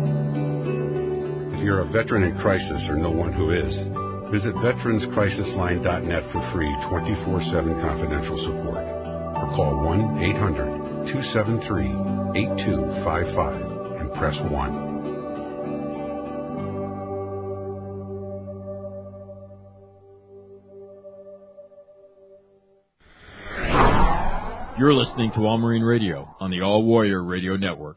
If you're a veteran in crisis or know one who is, visit veterans crisis line dot net for free twenty-four seven confidential support. Or call one eight hundred two seven three eight two five five and press one. You're listening to All Marine Radio on the All Warrior Radio Network.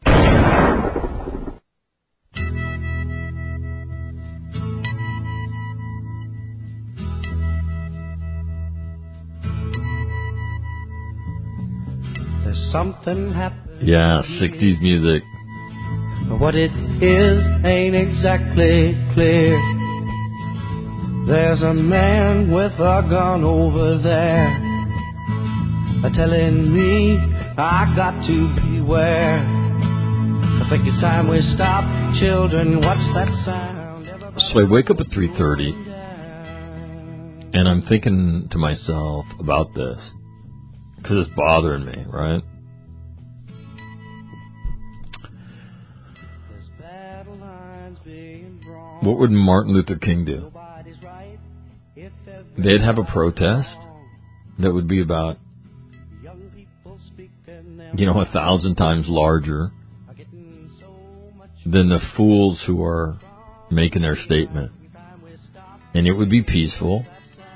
Something happened Yeah, sixties music. But what it is ain't exactly clear. There's a man with a gun over there, telling me I got to beware. I think it's time we stop. Children, what's that sound? So I wake up at three thirty, and I'm thinking to myself about this, because it's bothering me, right? What would Martin Luther King do? They'd have a protest that would be about, you know, a thousand times larger than the fools who are making their statement. And it would be peaceful.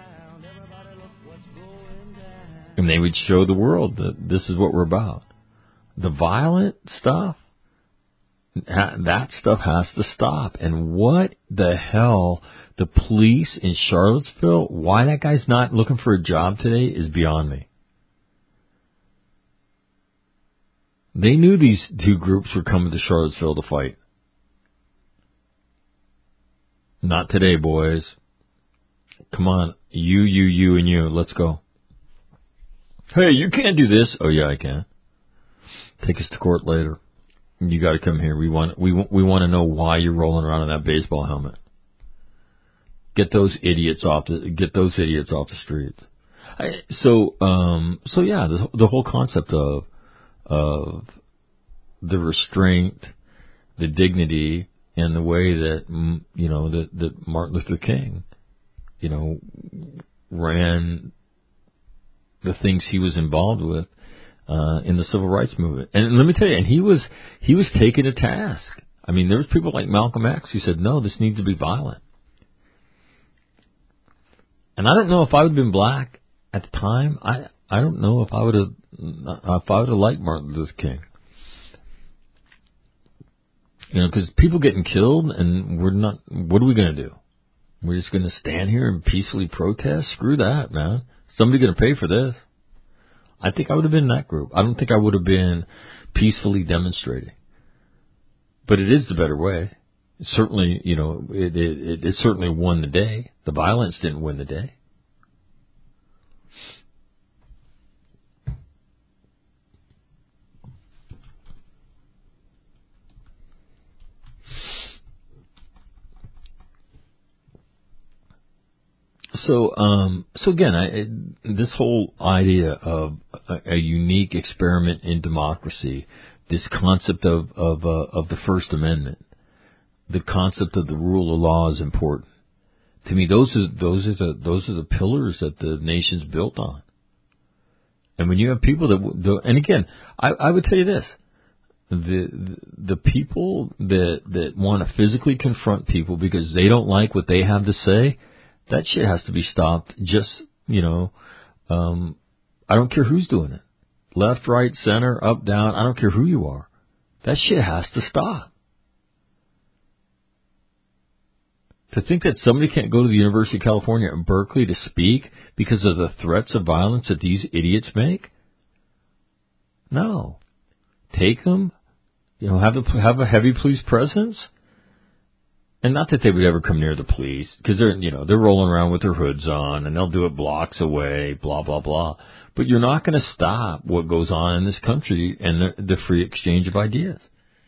And they would show the world that this is what we're about. The violent stuff, that stuff has to stop. And what the hell the police in Charlottesville, why that guy's not looking for a job today is beyond me. They knew these two groups were coming to Charlottesville to fight. Not today, boys. Come on, you, you, you, and you, let's go. Hey, you can't do this. Oh, yeah, I can. Take us to court later. You got to come here. We want we we want to know why you're rolling around in that baseball helmet. Get those idiots off the get those idiots off the streets. I, so um so yeah, the, the whole concept of of the restraint, the dignity, and the way that you know that that Martin Luther King, you know, ran the things he was involved with uh, in the civil rights movement. And let me tell you, and he was he was taken to task. I mean, there was people like Malcolm X who said, no, this needs to be violent. And I don't know if I would have been black at the time. I I don't know if I would have if I would have liked Martin Luther King. You know, because people getting killed, and we're not. What are we going to do? We're just going to stand here and peacefully protest? Screw that, man. Somebody going to pay for this. I think I would have been in that group. I don't think I would have been peacefully demonstrating. But it is the better way. Certainly, you know, it, it, it certainly won the day. The violence didn't win the day. So, um, so again, I, this whole idea of a, a unique experiment in democracy, this concept of of, uh, of the First Amendment, the concept of the rule of law is important. To me, those are those are the those are the pillars that the nation's built on. And when you have people that, and again, I, I would tell you this: the the, the people that that want to physically confront people because they don't like what they have to say. That shit has to be stopped. Just, you know, um, I don't care who's doing it. Left, right, center, up, down. I don't care who you are. That shit has to stop. To think that somebody can't go to the University of California at Berkeley to speak because of the threats of violence that these idiots make? No. Take them, you know, have a, have a heavy police presence. And not that they would ever come near the police, because they're, you know, they're rolling around with their hoods on, and they'll do it blocks away, blah, blah, blah. But you're not going to stop what goes on in this country and the, the free exchange of ideas.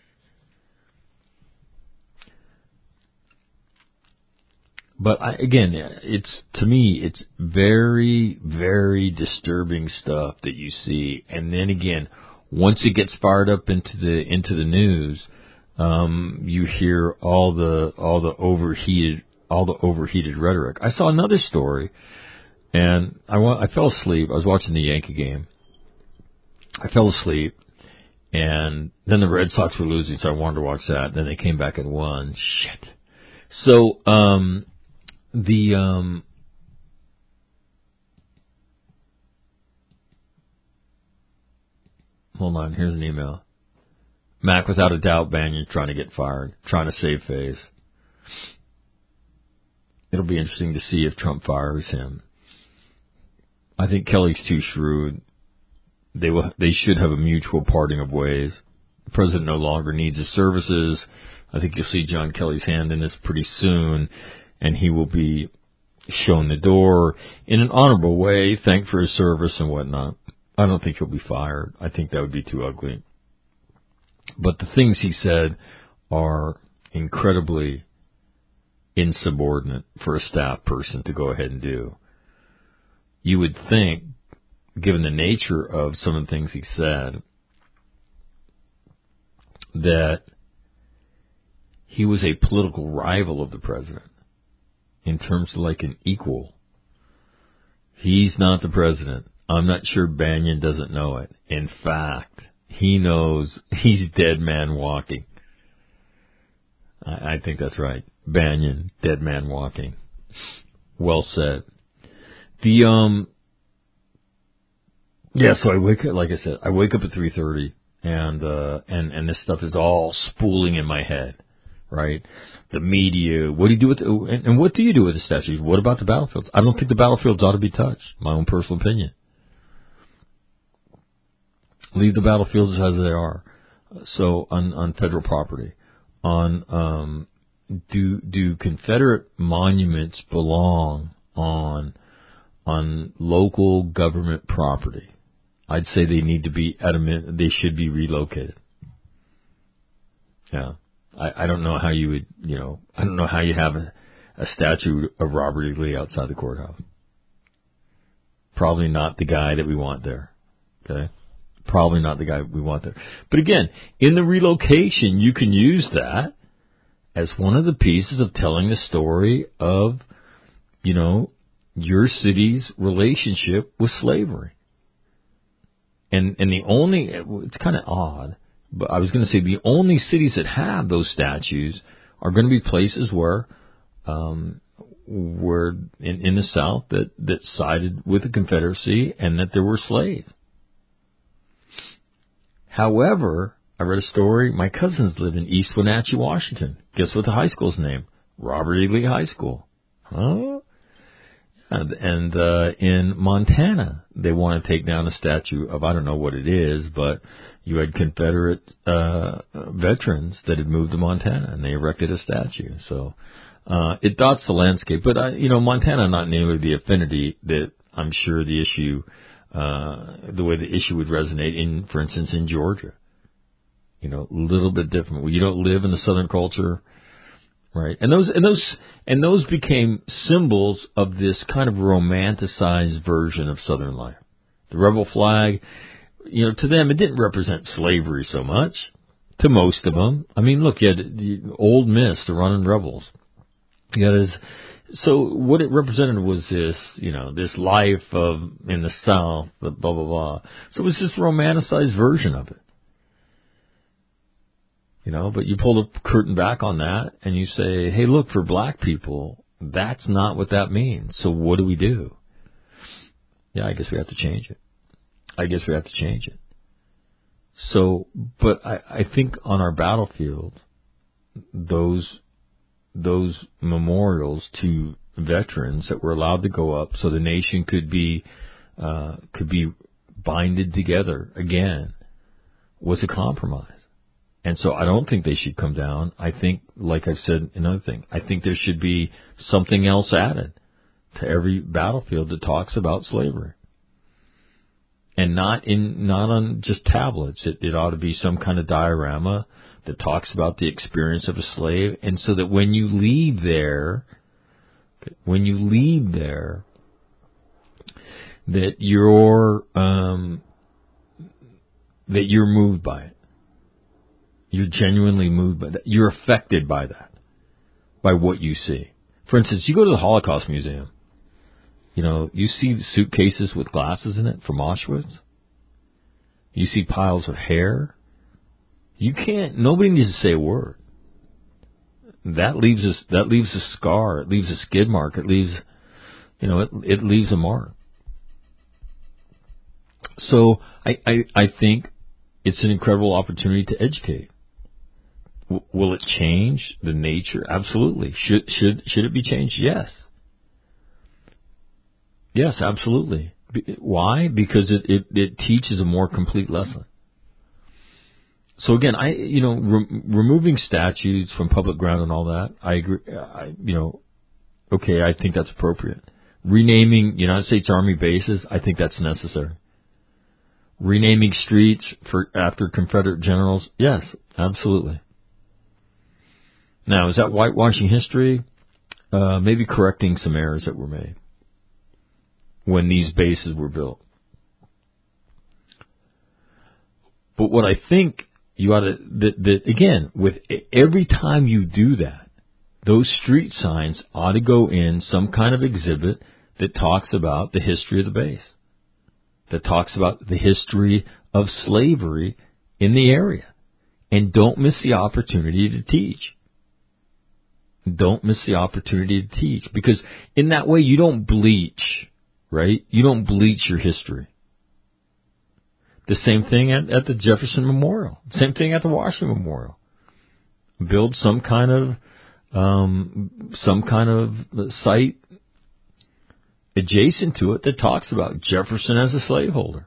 But I, again, it's, to me, it's very, very disturbing stuff that you see. And then again, once it gets fired up into the, into the news, Um, you hear all the all the overheated all the overheated rhetoric. I saw another story, and I I fell asleep. I was watching the Yankee game. I fell asleep, and then the Red Sox were losing, so I wanted to watch that. Then they came back and won. Shit. So um, the um, hold on. Here's an email. Mac, without a doubt, Banyan trying to get fired, trying to save face. It'll be interesting to see if Trump fires him. I think Kelly's too shrewd. they will, they should have a mutual parting of ways. The president no longer needs his services. I think you'll see John Kelly's hand in this pretty soon, and he will be shown the door in an honorable way, thanked for his service and whatnot. I don't think he'll be fired. I think that would be too ugly. But the things he said are incredibly insubordinate for a staff person to go ahead and do. You would think, given the nature of some of the things he said, that he was a political rival of the president in terms of like an equal. He's not the president. I'm not sure Bannon doesn't know it. In fact, he knows he's dead man walking. I, I think that's right. Bannon, dead man walking. Well said. The, um, yeah, so I wake up, like I said, I wake up at three thirty and, uh, and, and this stuff is all spooling in my head, right? The media, what do you do with, the, and, and what do you do with the statues? What about the battlefields? I don't think the battlefields ought to be touched. My own personal opinion. Leave the battlefields as they are. So on, on federal property, on, um, do, do Confederate monuments belong on, on local government property? I'd say they need to be at a minute, they should be relocated. Yeah. I, I don't know how you would, you know, I don't know how you have a, a statue of Robert E. Lee outside the courthouse. Probably not the guy that we want there. Okay? Probably not the guy we want there. But again, in the relocation, you can use that as one of the pieces of telling the story of, you know, your city's relationship with slavery. And, and the only, it's kind of odd, but I was going to say the only cities that have those statues are going to be places where, um, where in, in the South that, that sided with the Confederacy and that there were slaves. However, I read a story, my cousins live in East Wenatchee, Washington. Guess what the high school's name? Robert E. Lee High School. Huh? And, and uh, in Montana, they want to take down a statue of, I don't know what it is, but you had Confederate uh, veterans that had moved to Montana, and they erected a statue. So uh, it dots the landscape. But, I, you know, Montana not nearly the affinity that I'm sure the issue, uh, the way the issue would resonate in, for instance, in Georgia. You know, a little bit different. Well, you don't live in the Southern culture. Right. And those, and those, and those became symbols of this kind of romanticized version of Southern life. The rebel flag, you know, to them, it didn't represent slavery so much. To most of them. I mean, look, you had the Old Miss, the running rebels. You had his, so what it represented was this, you know, this life of, in the South, blah, blah, blah. So it was this romanticized version of it. You know, but you pull the curtain back on that and you say, hey, look, for black people, that's not what that means. So what do we do? Yeah, I guess we have to change it. I guess we have to change it. So, but I, I think on our battlefield, those, those memorials to veterans that were allowed to go up so the nation could be, uh, could be binded together again was a compromise. And so I don't think they should come down. I think, like I've said, another thing, I think there should be something else added to every battlefield that talks about slavery. And not in, not on just tablets. It, it ought to be some kind of diorama that talks about the experience of a slave. And so that when you leave there, when you leave there, that you're, um, that you're moved by it. You're genuinely moved by that. You're affected by that, by what you see. For instance, you go to the Holocaust Museum. You know, you see suitcases with glasses in it from Auschwitz. You see piles of hair. You can't, nobody needs to say a word. That leaves us, that leaves a scar. It leaves a skid mark. It leaves, you know, it, it leaves a mark. So I, I, I think it's an incredible opportunity to educate. Will it change the nature? Absolutely. Should should should it be changed? Yes. Yes, absolutely. Why? Because it, it, it teaches a more complete lesson. So again, I you know re- removing statutes from public ground and all that, I agree. I, you know, okay, I think that's appropriate. Renaming United States Army bases, I think that's necessary. Renaming streets for after Confederate generals, yes, absolutely. Now, is that whitewashing history? Uh, maybe correcting some errors that were made when these bases were built. But what I think you ought to, that, that again, with every time you do that, those street signs ought to go in some kind of exhibit that talks about the history of the base, that talks about the history of slavery in the area. And don't miss the opportunity to teach. Don't miss the opportunity to teach. Because in that way, you don't bleach, right? You don't bleach your history. The same thing at, at the Jefferson Memorial. Same thing at the Washington Memorial. Build some kind of um, some kind of site adjacent to it that talks about Jefferson as a slaveholder,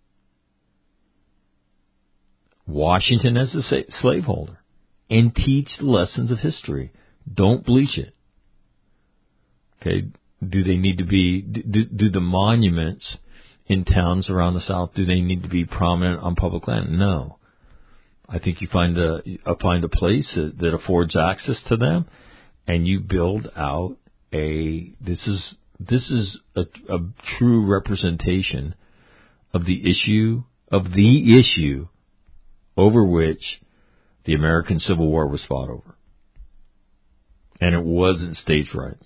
Washington as a sa- slaveholder, and teach the lessons of history. Don't bleach it. Okay? Do they need to be? Do, do the monuments in towns around the South, do they need to be prominent on public land? No. I think you find a, a find a place that, that affords access to them, and you build out a. This is this is a, a true representation of the issue of the issue over which the American Civil War was fought over, and it wasn't states' rights.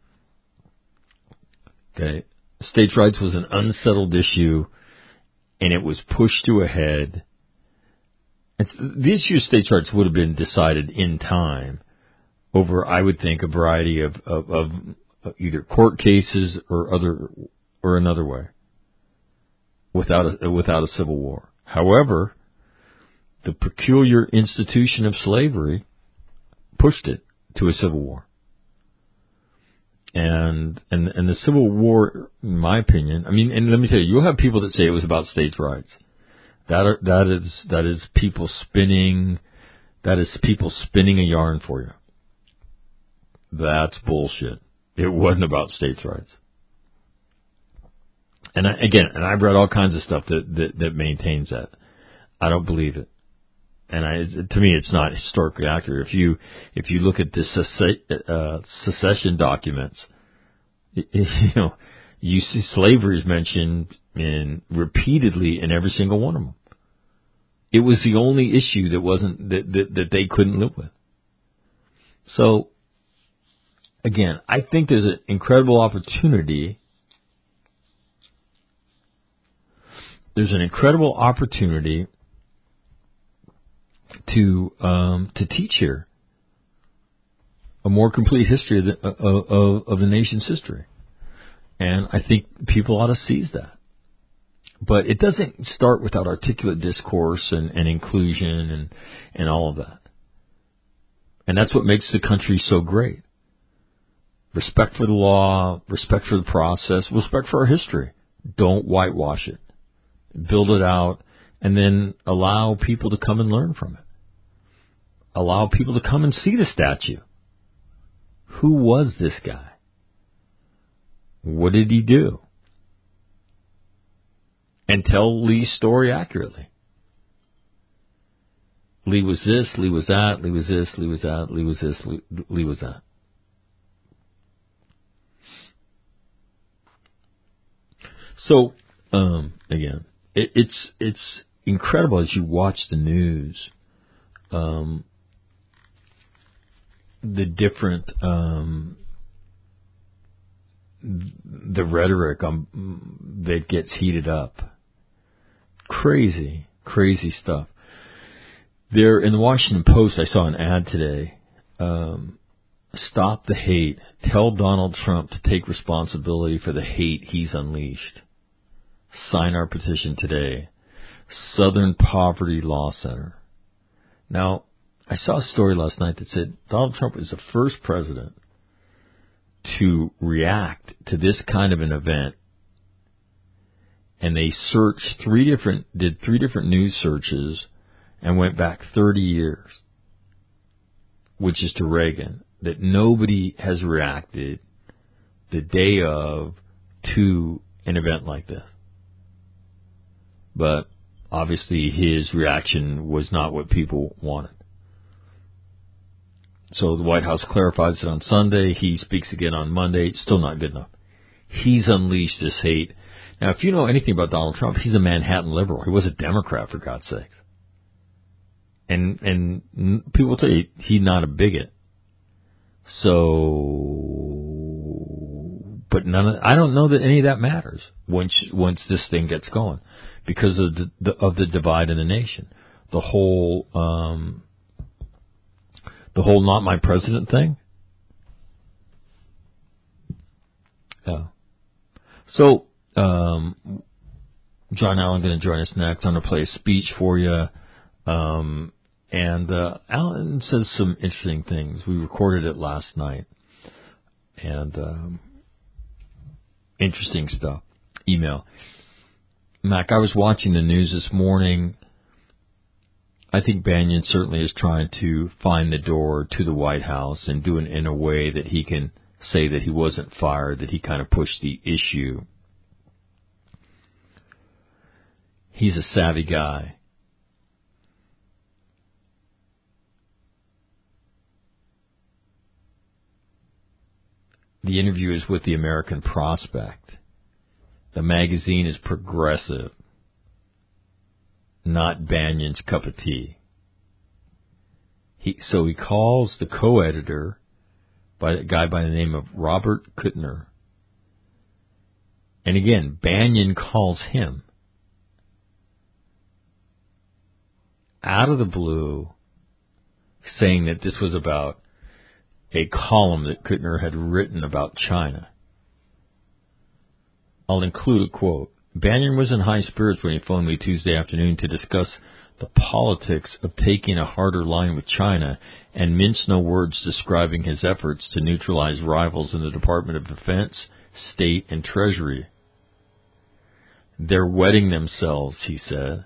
Okay. States' rights was an unsettled issue, and it was pushed to a head. It's, the issue of states' rights would have been decided in time over, I would think, a variety of, of, of either court cases or other or another way, without a, without a civil war. However, the peculiar institution of slavery pushed it to a civil war. And, and, and the Civil War, in my opinion, I mean, and let me tell you, you'll have people that say it was about states' rights. That are, that is, that is people spinning, that is people spinning a yarn for you. That's bullshit. It wasn't about states' rights. And I, again, and I've read all kinds of stuff that, that, that maintains that. I don't believe it. And I, to me, it's not historically accurate. If you if you look at the secession, uh, secession documents, you know, you see slavery is mentioned in repeatedly in every single one of them. It was the only issue that wasn't that that, that they couldn't live with. So, again, I think there's an incredible opportunity. There's an incredible opportunity to um, to teach here a more complete history of the, of, of, of the nation's history. And I think people ought to seize that. But it doesn't start without articulate discourse and, and inclusion and, and all of that. And that's what makes the country so great. Respect for the law, respect for the process, respect for our history. Don't whitewash it. Build it out, and then allow people to come and learn from it. Allow people to come and see the statue. Who was this guy? What did he do? And tell Lee's story accurately. Lee was this, Lee was that, Lee was this, Lee was that, Lee was this, Lee, Lee was that. So, um, again, it, it's it's incredible as you watch the news, um, the different, um, the rhetoric um, that gets heated up. Crazy, crazy stuff. There in the Washington Post, I saw an ad today. Um, Stop the hate. Tell Donald Trump to take responsibility for the hate he's unleashed. Sign our petition today. Southern Poverty Law Center. Now, I saw a story last night that said Donald Trump is the first president to react to this kind of an event and they searched three different, did three different news searches and went back thirty years, which is to Reagan, that nobody has reacted the day of to an event like this. But obviously his reaction was not what people wanted. So the White House clarifies it on Sunday. He speaks again on Monday. It's still not good enough. He's unleashed this hate. Now, if you know anything about Donald Trump, he's a Manhattan liberal. He was a Democrat, for God's sakes. And and people tell you he's not a bigot. So, but none of, I don't know that any of that matters once once this thing gets going, because of the, the of the divide in the nation, the whole um, the whole "not my president" thing. Yeah. So, um, John Allen going to join us next. I'm going to play a speech for you. Um, and uh, Allen says some interesting things. We recorded it last night. And um, interesting stuff. Email. Mac, I was watching the news this morning. I think Bannon certainly is trying to find the door to the White House and do it in a way that he can say that he wasn't fired, that he kind of pushed the issue. He's a savvy guy. The interview is with the American Prospect. The magazine is progressive, not Bannon's cup of tea. He, so he calls the co-editor, by a guy by the name of Robert Kuttner. And again, Bannon calls him out of the blue, saying that this was about a column that Kuttner had written about China. I'll include a quote. Bannon was in high spirits when he phoned me Tuesday afternoon to discuss the politics of taking a harder line with China, and minced no words describing his efforts to neutralize rivals in the Department of Defense, State, and Treasury. They're wetting themselves, he said.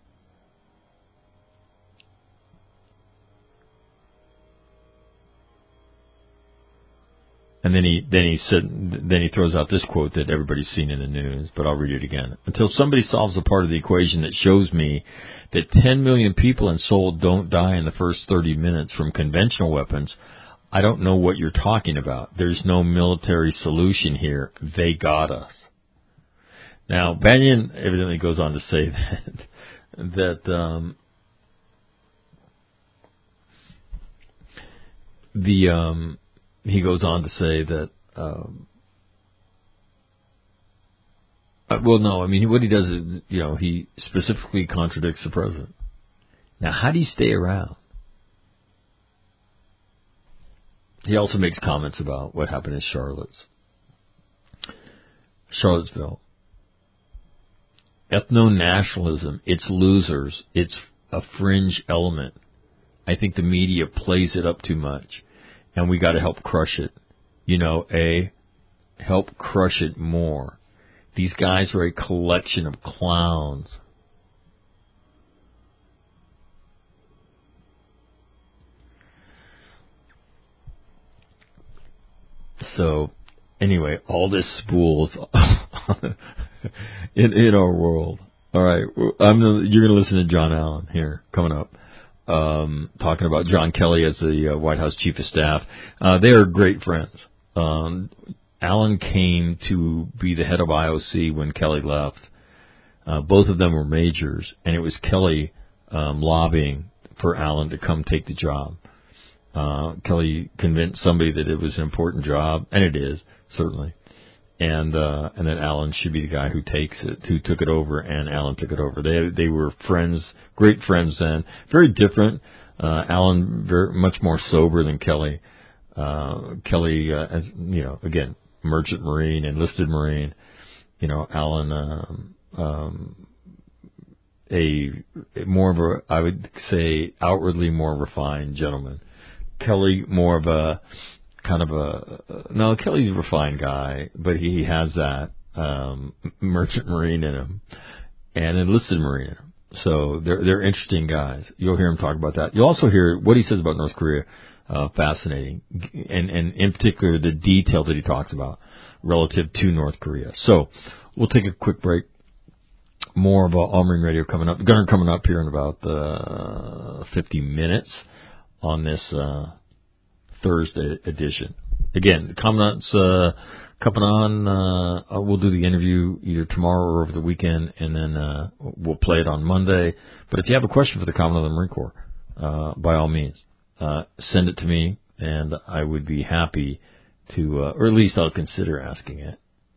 And then he then he said then he throws out this quote that everybody's seen in the news, but I'll read it again. Until somebody solves a part of the equation that shows me that ten million people in Seoul don't die in the first thirty minutes from conventional weapons, I don't know what you're talking about. There's no military solution here. They got us. Now, Bannon evidently goes on to say that that um, the um, he goes on to say that, um, uh, well, no, I mean, what he does is, you know, he specifically contradicts the president. Now, how do you stay around? He also makes comments about what happened in Charlotte's, Charlottesville. Ethno-nationalism, it's losers, it's a fringe element. I think the media plays it up too much. And we got to help crush it. You know, A, help crush it more. These guys are a collection of clowns. So, anyway, all this spools in in our world. All right, I'm gonna, you're going to listen to John Allen here coming up. Um, talking about John Kelly as the uh, White House Chief of Staff. Uh, they are great friends. Um, Allen came to be the head of I O C when Kelly left. Uh, both of them were majors, and it was Kelly um, lobbying for Allen to come take the job. Uh, Kelly convinced somebody that it was an important job, and it is, certainly. And uh, and then Allen should be the guy who takes it, who took it over, and Allen took it over. They they were friends, great friends then. Very different. Uh, Allen very much more sober than Kelly. Uh, Kelly, uh, as you know, again, merchant marine, enlisted marine. You know, Allen, um, um, a more of a, I would say, outwardly more refined gentleman. Kelly, more of a kind of a, no, Kelly's a refined guy, but he has that um, merchant marine in him. and enlisted Marine. So they're they're interesting guys. You'll hear him talk about that. You'll also hear what he says about North Korea. Uh, fascinating, and and in particular the detail that he talks about relative to North Korea. So we'll take a quick break. More of uh, All Marine Radio coming up. Gunner coming up here in about uh, fifty minutes on this uh, Thursday edition. Again, the Commandant's uh, coming on. Uh, we'll do the interview either tomorrow or over the weekend, and then uh, we'll play it on Monday. But if you have a question for the Commandant of the Marine Corps, uh, by all means, uh, send it to me, and I would be happy to, uh, or at least I'll consider asking it.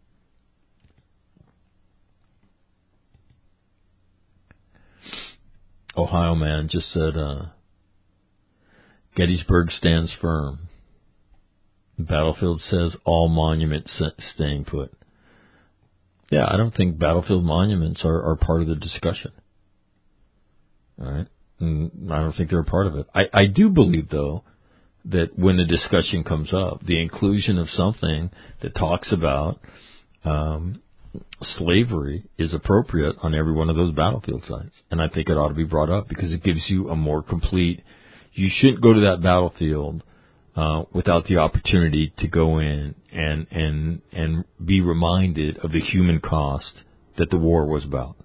Ohio man just said, uh, Gettysburg stands firm. Battlefield says all monuments staying put. Yeah, I don't think battlefield monuments are, are part of the discussion. All right? And I don't think they're a part of it. I, I do believe, though, that when the discussion comes up, the inclusion of something that talks about um, slavery is appropriate on every one of those battlefield sites. And I think it ought to be brought up because it gives you a more complete... You shouldn't go to that battlefield uh, without the opportunity to go in and, and, and be reminded of the human cost that the war was about.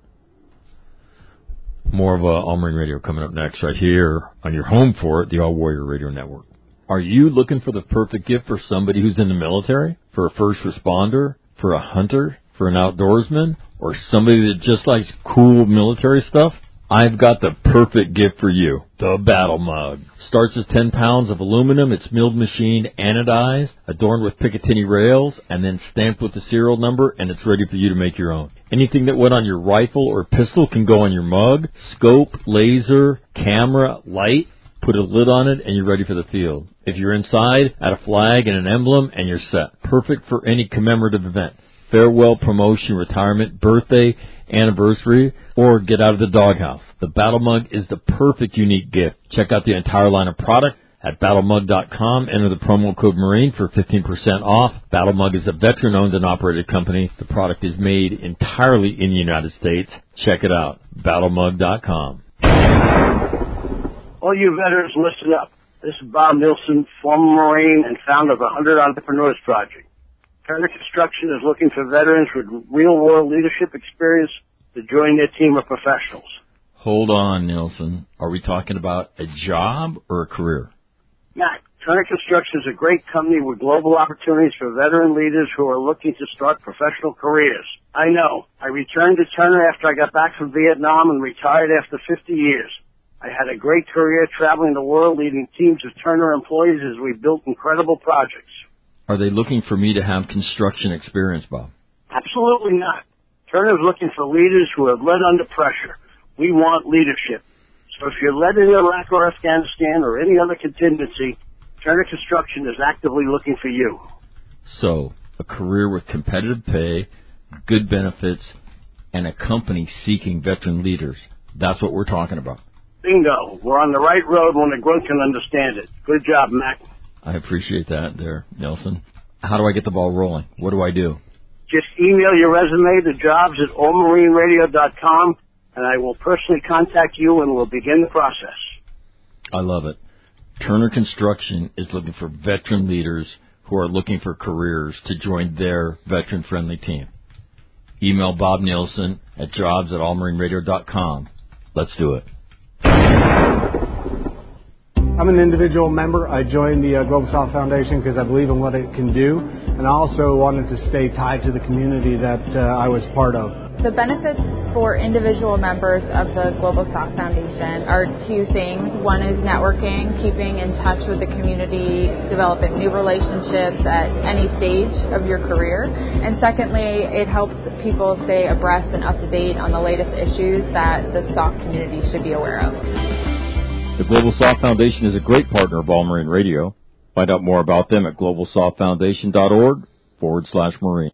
More of uh, All Marine Radio coming up next right here on your home for it, the All Warrior Radio Network. Are you looking for the perfect gift for somebody who's in the military, for a first responder, for a hunter, for an outdoorsman, or somebody that just likes cool military stuff? I've got the perfect gift for you, the Battle Mug. Starts as ten pounds of aluminum. It's milled machined, anodized, adorned with Picatinny rails, and then stamped with the serial number, and it's ready for you to make your own. Anything that went on your rifle or pistol can go on your mug. Scope, laser, camera, light. Put a lid on it, and you're ready for the field. If you're inside, add a flag and an emblem, and you're set. Perfect for any commemorative event. Farewell, promotion, retirement, birthday, anniversary, or get out of the doghouse. The Battle Mug is the perfect unique gift. Check out the entire line of product at battle mug dot com. Enter the promo code Marine for fifteen percent off. Battle Mug is a veteran-owned and operated company. The product is made entirely in the United States. Check it out, battle mug dot com. All you veterans, listen up. This is Bob Nilsson, former Marine and founder of the one hundred Entrepreneurs Project. Turner Construction is looking for veterans with real-world leadership experience to join their team of professionals. Hold on, Nilsson. Are we talking about a job or a career? Matt, Turner Construction is a great company with global opportunities for veteran leaders who are looking to start professional careers. I know. I returned to Turner after I got back from Vietnam and retired after fifty years. I had a great career traveling the world leading teams of Turner employees as we built incredible projects. Are they looking for me to have construction experience, Bob? Absolutely not. Turner is looking for leaders who have led under pressure. We want leadership. So if you're led in Iraq or Afghanistan or any other contingency, Turner Construction is actively looking for you. So, a career with competitive pay, good benefits, and a company seeking veteran leaders. That's what we're talking about. Bingo. We're on the right road when a grunt can understand it. Good job, Mac. I appreciate that there, Nelson. How do I get the ball rolling? What do I do? Just email your resume to jobs at all marine radio dot com, and I will personally contact you and we'll begin the process. I love it. Turner Construction is looking for veteran leaders who are looking for careers to join their veteran-friendly team. Email Bob Nielsen at jobs at all marine radio dot com. Let's do it. I'm an individual member. I joined the uh, Global South Foundation because I believe in what it can do, and I also wanted to stay tied to the community that uh, I was part of. The benefits for individual members of the Global South Foundation are two things. One is networking, keeping in touch with the community, developing new relationships at any stage of your career. And secondly, it helps people stay abreast and up to date on the latest issues that the S O F community should be aware of. The Global South Foundation is a great partner of All Marine Radio. Find out more about them at global south foundation dot org forward slash marine.